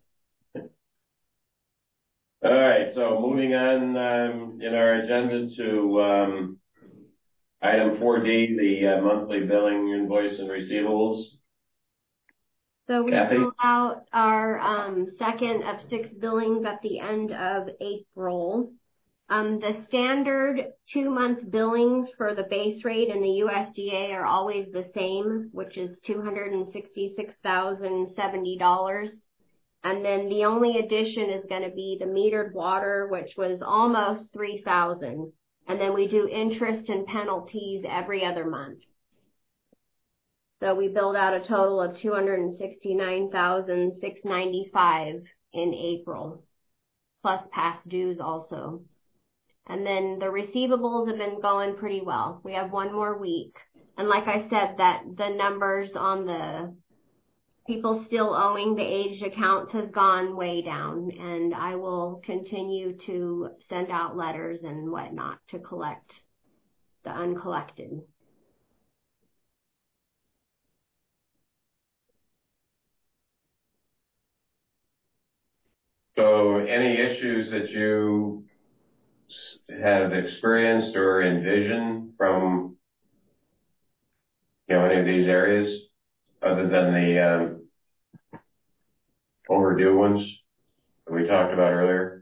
All right, so moving on um, in our agenda to um, item four D, the uh, monthly billing invoice and receivables. So we Kathy? rolled out our um, second of six billings at the end of April. Um, the standard two-month billings for the base rate and the U S D A are always the same, which is two hundred sixty-six thousand seventy dollars. And then the only addition is going to be the metered water, which was almost three thousand dollars. And then we do interest and penalties every other month. So we billed out a total of two hundred sixty-nine thousand six hundred ninety-five dollars in April, plus past dues also. And then the receivables have been going pretty well. We have one more week. And like I said, that the numbers on the people still owing the aged accounts has gone way down. And I will continue to send out letters and whatnot to collect the uncollected. So any issues that you have experienced or envisioned from, you know, any of these areas other than the um, overdue ones that we talked about earlier?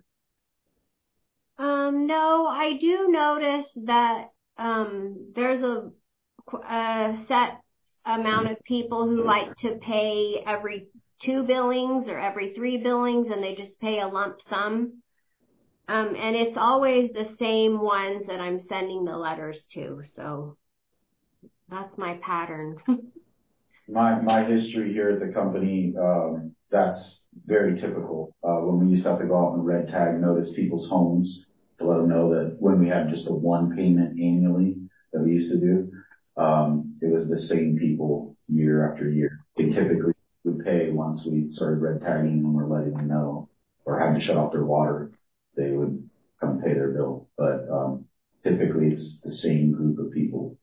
Um, no, I do notice that um, there's a, a set amount of people who like to pay every two billings or every three billings, and they just pay a lump sum. Um, and it's always the same ones that I'm sending the letters to. So that's my pattern. My, my history here at the company, um, that's very typical. Uh, when we used to have to go out and red tag notice people's homes to let them know that when we had just a one payment annually that we used to do, um, it was the same people year after year. They typically would pay once we started red tagging them or letting them know, or had to shut off their water. They would come pay their bill. But, um, typically it's the same group of people.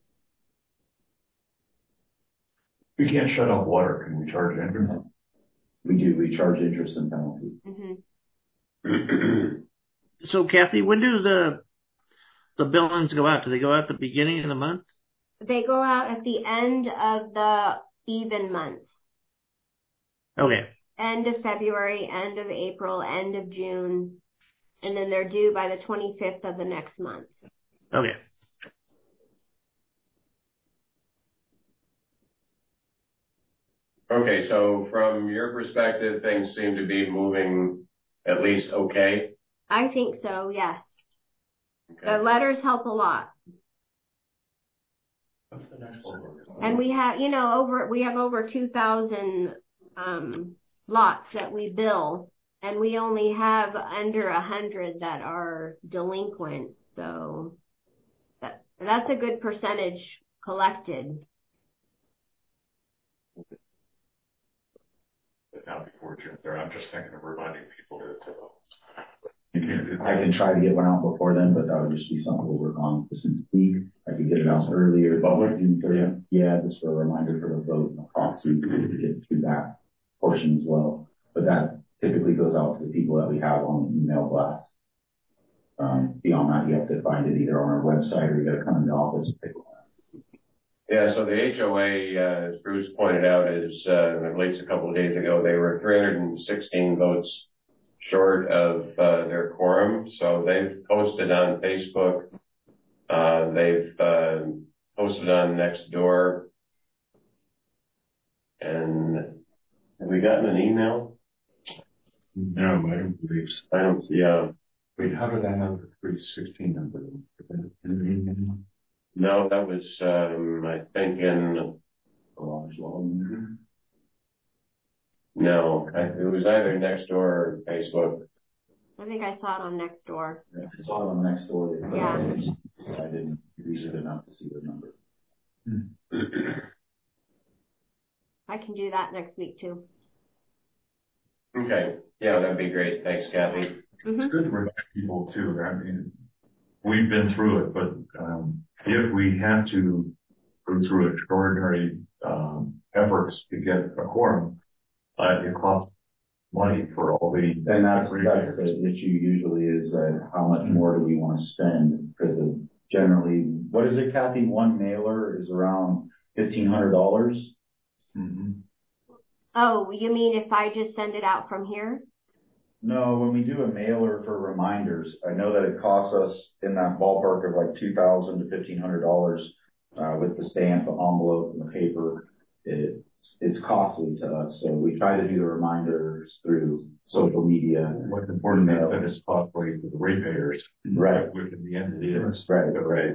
We can't shut off water. Can we charge interest? We do. We charge interest and penalty. Mm-hmm. So, Kathy, when do the the billings go out? Do they go out at the beginning of the month? They go out at the end of the even months. Okay. End of February, end of April, end of June, and then they're due by the twenty-fifth of the next month. Okay. Okay, so from your perspective, things seem to be moving at least okay. I think so, yes. Okay. The letters help a lot. What's the next one? And we have, you know, over, we have over two thousand, um, lots that we bill, and we only have under a hundred that are delinquent. So that, that's a good percentage collected. But now before June third, I'm just thinking of reminding people to, to you can't do I that. can try to get one out before then, but that would just be something we'll work on this week. I could get it out earlier, but we're June thirtieth. Yeah, just for a reminder for the vote and the proxy to get through that portion as well. But that typically goes out to the people that we have on the email blast. Um, beyond that, you have to find it either on our website or you got to come in the office and pick it up. Yeah, so the H O A, uh, as Bruce pointed out, is, uh, at least a couple of days ago, they were three hundred sixteen votes short of, uh, their quorum. So they've posted on Facebook, uh, they've, uh, posted on Nextdoor. And have we gotten an email? No, I don't believe so. I don't, yeah. Wait, how did I have the three sixteen number? No, that was, um, I think in, Garage law, maybe. no, I, it was either Nextdoor or Facebook. I think I saw it on Nextdoor. Yeah, it's all on next door. It's, Yeah. I didn't use it enough to see the number. I can do that next week too. Okay. Yeah, that'd be great. Thanks, Kathy. Mm-hmm. It's good to remind people too. I mean, we've been through it, but um, if we had to go through extraordinary um, efforts to get a quorum, uh, it costs money for all the. And that's, that's the issue usually is that how much more do we want to spend? Because generally, what is it, Kathy? One mailer is around fifteen hundred dollars. Mm-hmm. Oh, you mean if I just send it out from here? No, when we do a mailer for reminders, I know that it costs us in that ballpark of like two thousand to fifteen hundred dollars uh, with the stamp, the envelope, and the paper. It, it's costly to us, so we try to do the reminders through social media. What's important is that it's costly for the ratepayers, Right. which in the end it is. Right. Right.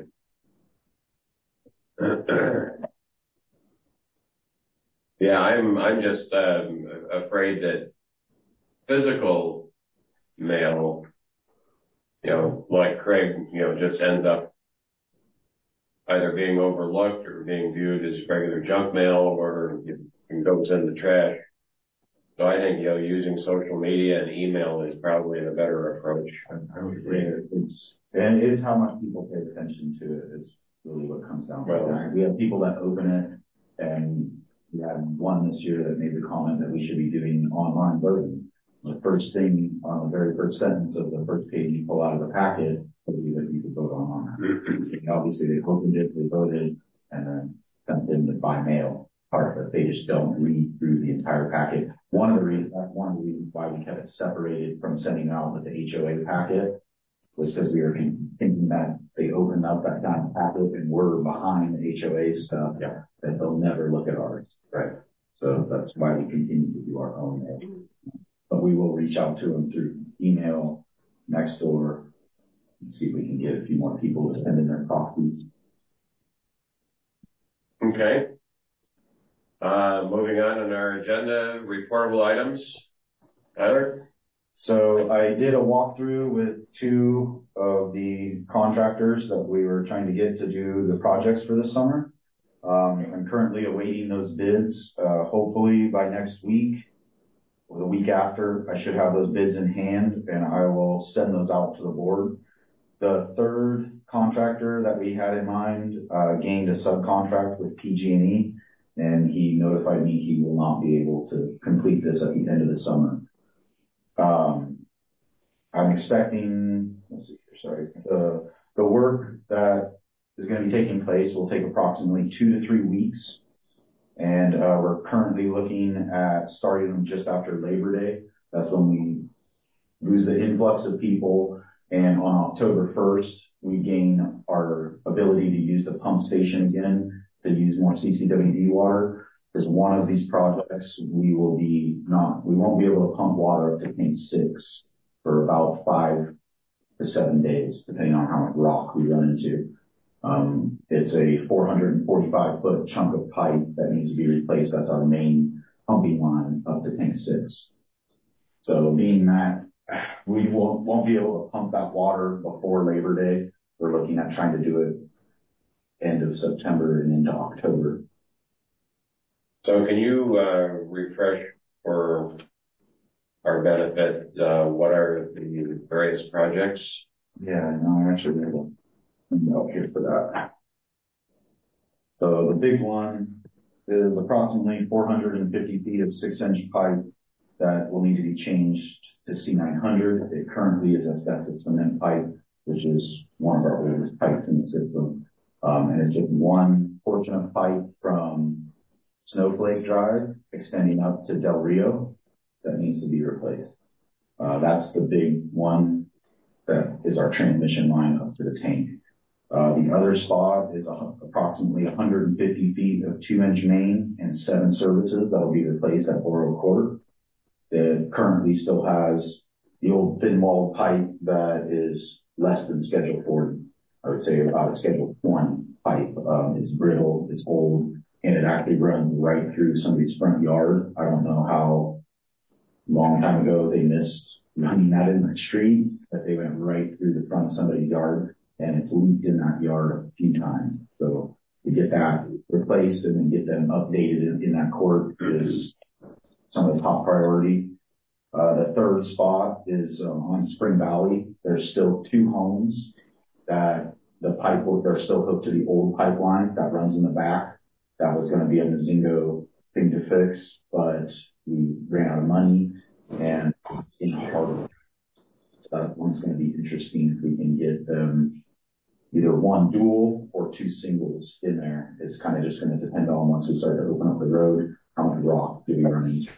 Yeah, I'm, I'm just, um, afraid that physical mail, you know, like Craig, you know, just ends up either being overlooked or being viewed as regular junk mail or it goes in the trash. So I think, you know, using social media and email is probably the better approach. I, I would agree. Yeah, it's, and it is how much people pay attention to it is really what comes down to. Well, We have people that open it, and we had one this year that made the comment that we should be doing online voting. The first thing on the very first sentence of the first page you pull out of the packet would be that you could Obviously, they opened it, they voted, and then sent it by mail part, but they just don't read through the entire packet. One of the reasons, that's one of the reasons why we kept it separated from sending out with the H O A packet was because we were thinking that they opened up that kind of packet and we're behind the H O A stuff, yeah, that they'll never look at ours, right? So that's why we continue to do our own mail. But we will reach out to them through email, next door, and see if we can get a few more people to send in their copies. Okay. Uh, moving on in our agenda, reportable items. Tyler? So I did a walkthrough with two of the contractors that we were trying to get to do the projects for this summer. Um, I'm currently awaiting those bids. Uh, hopefully by next week or the week after, I should have those bids in hand and I will send those out to the board. The third contractor that we had in mind uh, gained a subcontract with P G and E, and he notified me he will not be able to complete this at the end of the summer. Um, I'm expecting, let's see here, sorry, the, the work that is going to be taking place will take approximately two to three weeks. And, uh, we're currently looking at starting them just after Labor Day. That's when we lose the influx of people. And on October first, we gain our ability to use the pump station again, to use more C C W D water. Because one of these projects, we will be not, we won't be able to pump water up to tank six for about five to seven days, depending on how much rock we run into. Um, it's a four hundred forty-five foot chunk of pipe that needs to be replaced. That's our main pumping line up to tank six. So being that we won't, won't be able to pump that water before Labor Day, we're looking at trying to do it end of September and into October. So can you uh, refresh for our benefit uh, what are the various projects? Yeah, no, I actually have a note here for that. So the big one is approximately four hundred fifty feet of six inch pipe that will need to be changed to C nine hundred. It currently is asbestos cement pipe, which is one of our oldest pipes in the system. Um, and it's just one portion of pipe from Snowflake Drive extending up to Del Rio that needs to be replaced. Uh, that's the big one that is our transmission line up to the tank. Uh, the other spot is a, approximately one hundred fifty feet of two inch main and seven services that will be replaced at Borough Court. It currently still has the old thin walled pipe that is less than schedule forty. I would say about a schedule one pipe. Um, it's brittle, it's old, and it actually runs right through somebody's front yard. I don't know how long time ago they missed running that in the street, but they went right through the front of somebody's yard, and it's leaked in that yard a few times. So to get that replaced and then get them updated in, in that court is some of the top priority. Uh, the third spot is um, on Spring Valley. There's still two homes that the pipe, they're still hooked to the old pipeline that runs in the back. That was going to be a Mazingo thing to fix, but we ran out of money and it's in Harbor. So that one's going to be interesting if we can get them either one dual or two singles in there. It's kind of just going to depend on once we start to open up the road, how much rock do we run into.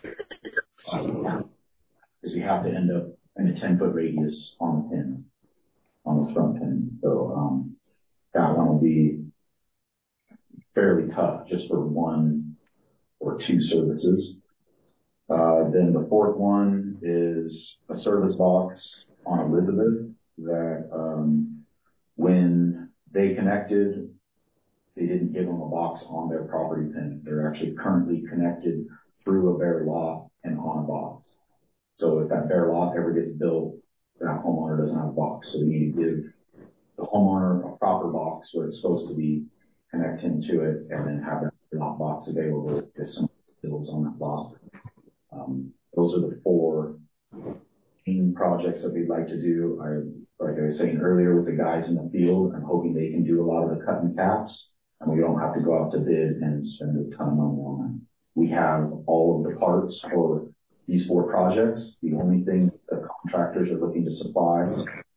Because we have to end up in a ten foot radius on the pin, on the front pin. So, um, that one will be fairly tough just for one or two services. Uh, then the fourth one is a service box on Elizabeth that, um, when they connected, they didn't give them a box on their property pin. They're actually currently connected through a bare lot and on a box. So if that bare lot ever gets built, that homeowner doesn't have a box. So we need to give the homeowner a proper box where it's supposed to be, connect him to it, and then have that lot box available if someone builds on that lot. Um, those are the four main projects that we'd like to do. I, like I was saying earlier with the guys in the field, I'm hoping they can do a lot of the cut and caps, and we don't have to go out to bid and spend a ton of money on it. We have all of the parts for these four projects. The only thing the contractors are looking to supply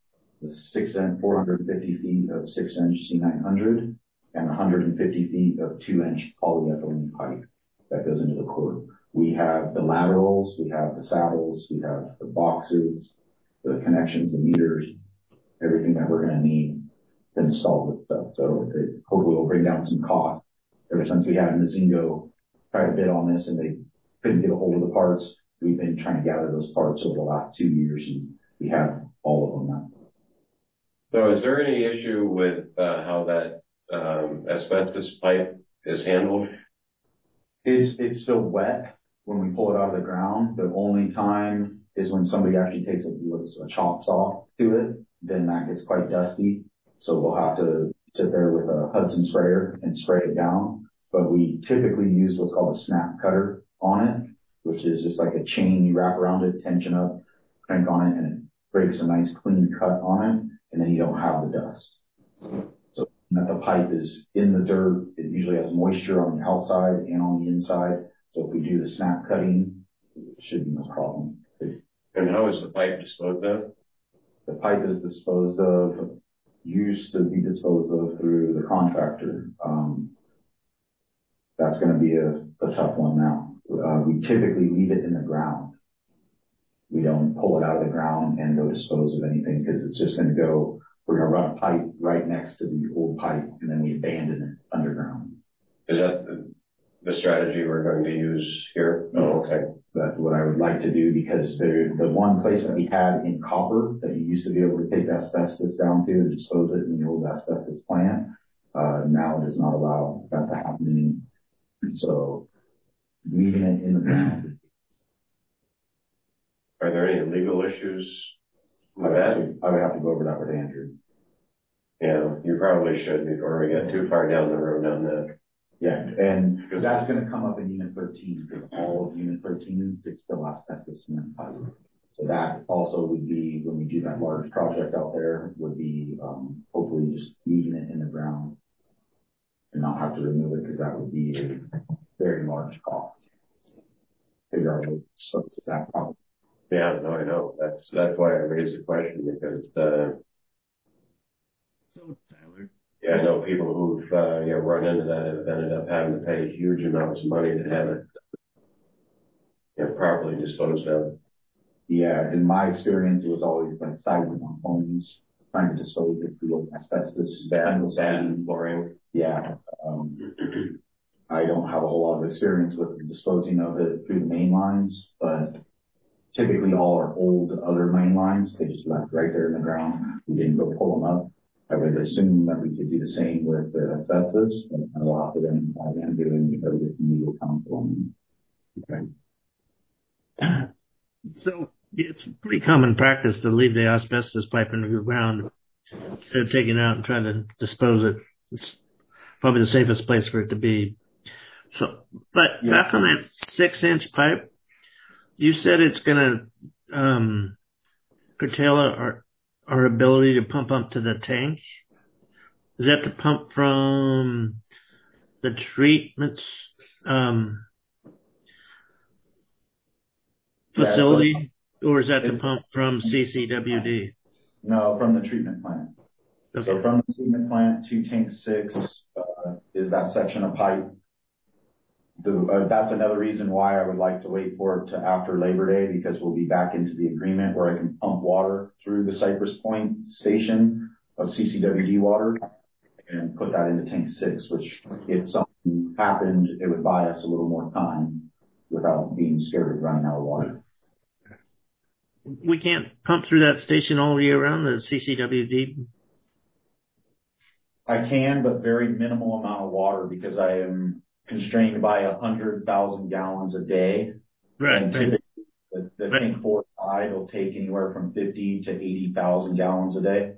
the six inch, four hundred fifty feet of six inch C nine hundred and one hundred fifty feet of two inch polyethylene pipe that goes into the core. We have the laterals, we have the saddles, we have the boxes, the connections, the meters, everything that we're going to need to install this stuff. So it hopefully will bring down some cost. Ever since we had Mazingo try to bid on this and they couldn't get a hold of the parts, we've been trying to gather those parts over the last two years and we have all of them now. So is there any issue with uh, how that um, asbestos pipe is handled? It's, it's still wet when we pull it out of the ground. The only time is when somebody actually takes a, a chop saw to it, then that gets quite dusty. So we'll have to sit there with a Hudson sprayer and spray it down. But we typically use what's called a snap cutter on it, which is just like a chain you wrap around it, tension up, crank on it, and it breaks a nice clean cut on it, and then you don't have the dust. So that the pipe is in the dirt, it usually has moisture on the outside and on the inside. So if we do the snap cutting, it should be no problem. And how is the pipe disposed of? The pipe is disposed of, used to be disposed of through the contractor. Um, that's going to be a, a tough one now. Uh, we typically leave it in the ground. We don't pull it out of the ground and go dispose of anything because it's just going to go, we're going to run a pipe right next to the old pipe and then we abandon it underground. Is that the, the strategy we're going to use here? Oh, okay. That's what I would like to do because the, the one place that we had in Copper that you used to be able to take asbestos down to and dispose it in the old asbestos plant, uh, now it does not allow that to happen anymore. So leaving it in the ground. Are there any legal issues I with would, have that? to, I would have to go over that with Andrew. Yeah, you probably should before we get too far down the road on that. Yeah, and that's going to come up in Unit thirteen because all of Unit thirteen is still asbestos cement pipe. So that also would be, when we do that large project out there, would be um, hopefully just leaving it in the ground and not have to remove it because that would be a very large cost. Figure out what starts with that problem. Yeah, no, I know. That's that's why I raised the question because uh, So, Tyler, yeah, I know people who've uh, you know run into that and have ended up having to pay huge amounts of money to have it you know, properly disposed of. Yeah, in my experience, it was always like siding on homes, trying to dispose of the asbestos. Bad, bad flooring. Yeah. Um, I don't have a whole lot of experience with disposing of it through the main lines, but typically all our old other main lines, they just left right there in the ground. We didn't go pull them up. I would assume that we could do the same with the asbestos, and we'll have to then again do it because it's legal counsel. Okay. So it's pretty common practice to leave the asbestos pipe in the ground instead of taking it out and trying to dispose it. It's probably the safest place for it to be. So, but yeah. Back on that six inch pipe, you said it's going to um, curtail our our ability to pump up to the tank. Is that to pump from the treatments um, facility, yeah, or is that to pump from C C W D? No, from the treatment plant. Okay. So from the treatment plant to tank six uh, is that section of pipe. The, uh, that's another reason why I would like to wait for it to after Labor Day because we'll be back into the agreement where I can pump water through the Cypress Point station of C C W D water and put that into tank six, which if something happened, it would buy us a little more time without being scared of running out of water. We can't pump through that station all year round, the C C W D? I can, but very minimal amount of water because I am constrained by a hundred thousand gallons a day. Right. And typically the, the right. tank four side will take anywhere from fifty to eighty thousand gallons a day.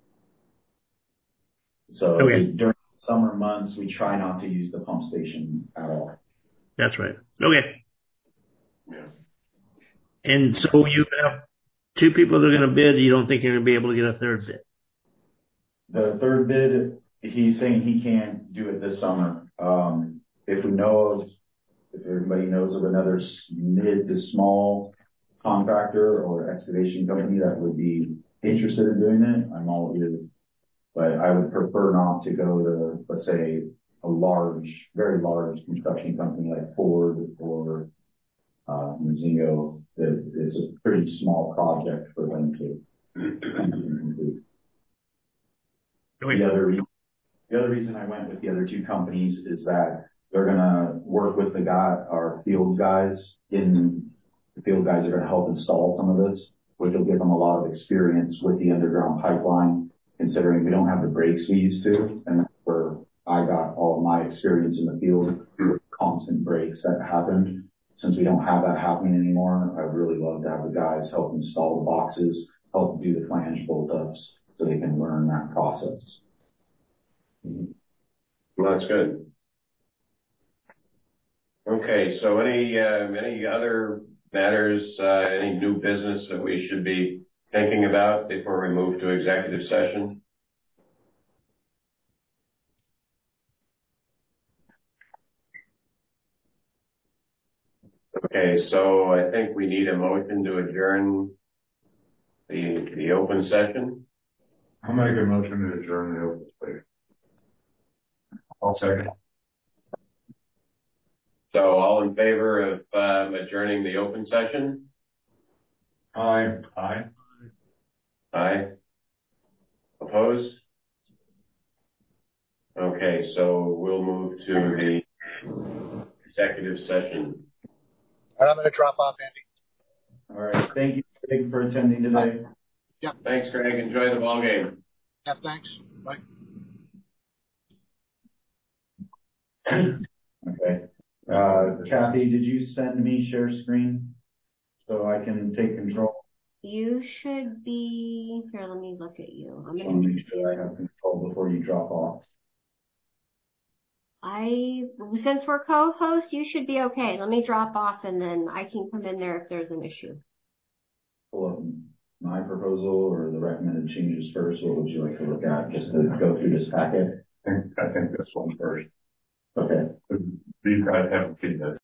So okay. During summer months, we try not to use the pump station at all. That's right. Okay. Yeah. And so you have two people that are going to bid. You don't think you're going to be able to get a third bid? The third bid, he's saying he can't do it this summer. Um, if we know of, if everybody knows of another mid to small contractor or excavation company that would be interested in doing it, I'm all ears. But I would prefer not to go to, let's say, a large, very large construction company like Ford or uh, Mazingo. That it's a pretty small project for them to complete. The other reason, the other reason I went with the other two companies is that they're gonna work with the guy, our field guys in the field guys are gonna help install some of this, which will give them a lot of experience with the underground pipeline, considering we don't have the breaks we used to, and that's where I got all of my experience in the field with constant breaks that happened. Since we don't have that happening anymore, I'd really love to have the guys help install the boxes, help do the flange bolt-ups, so they can learn that process. Well, that's good. Okay, so any uh, any other matters, uh, any new business that we should be thinking about before we move to executive session? Okay, so I think we need a motion to adjourn the the open session. I'll make a motion to adjourn the open session. I'll second. So all in favor of um, adjourning the open session? Aye. Aye. Aye. Opposed? Okay, so we'll move to the executive session. All right, I'm going to drop off, Andy. All right. Thank you, Greg, for attending today. Yep. Thanks, Greg. Enjoy the ball game. Yeah, thanks. Bye. Okay. Uh, Kathy, did you send me share screen so I can take control? You should be here. Let me look at you. I'm I gonna want to make sure I have control before you drop off. I since we're co-hosts, you should be okay. Let me drop off and then I can come in there if there's an issue. Pull up my proposal or the recommended changes first. What would you like to look at? Just to go through this packet? I think, I think this one first. Okay. These guys haven't seen this.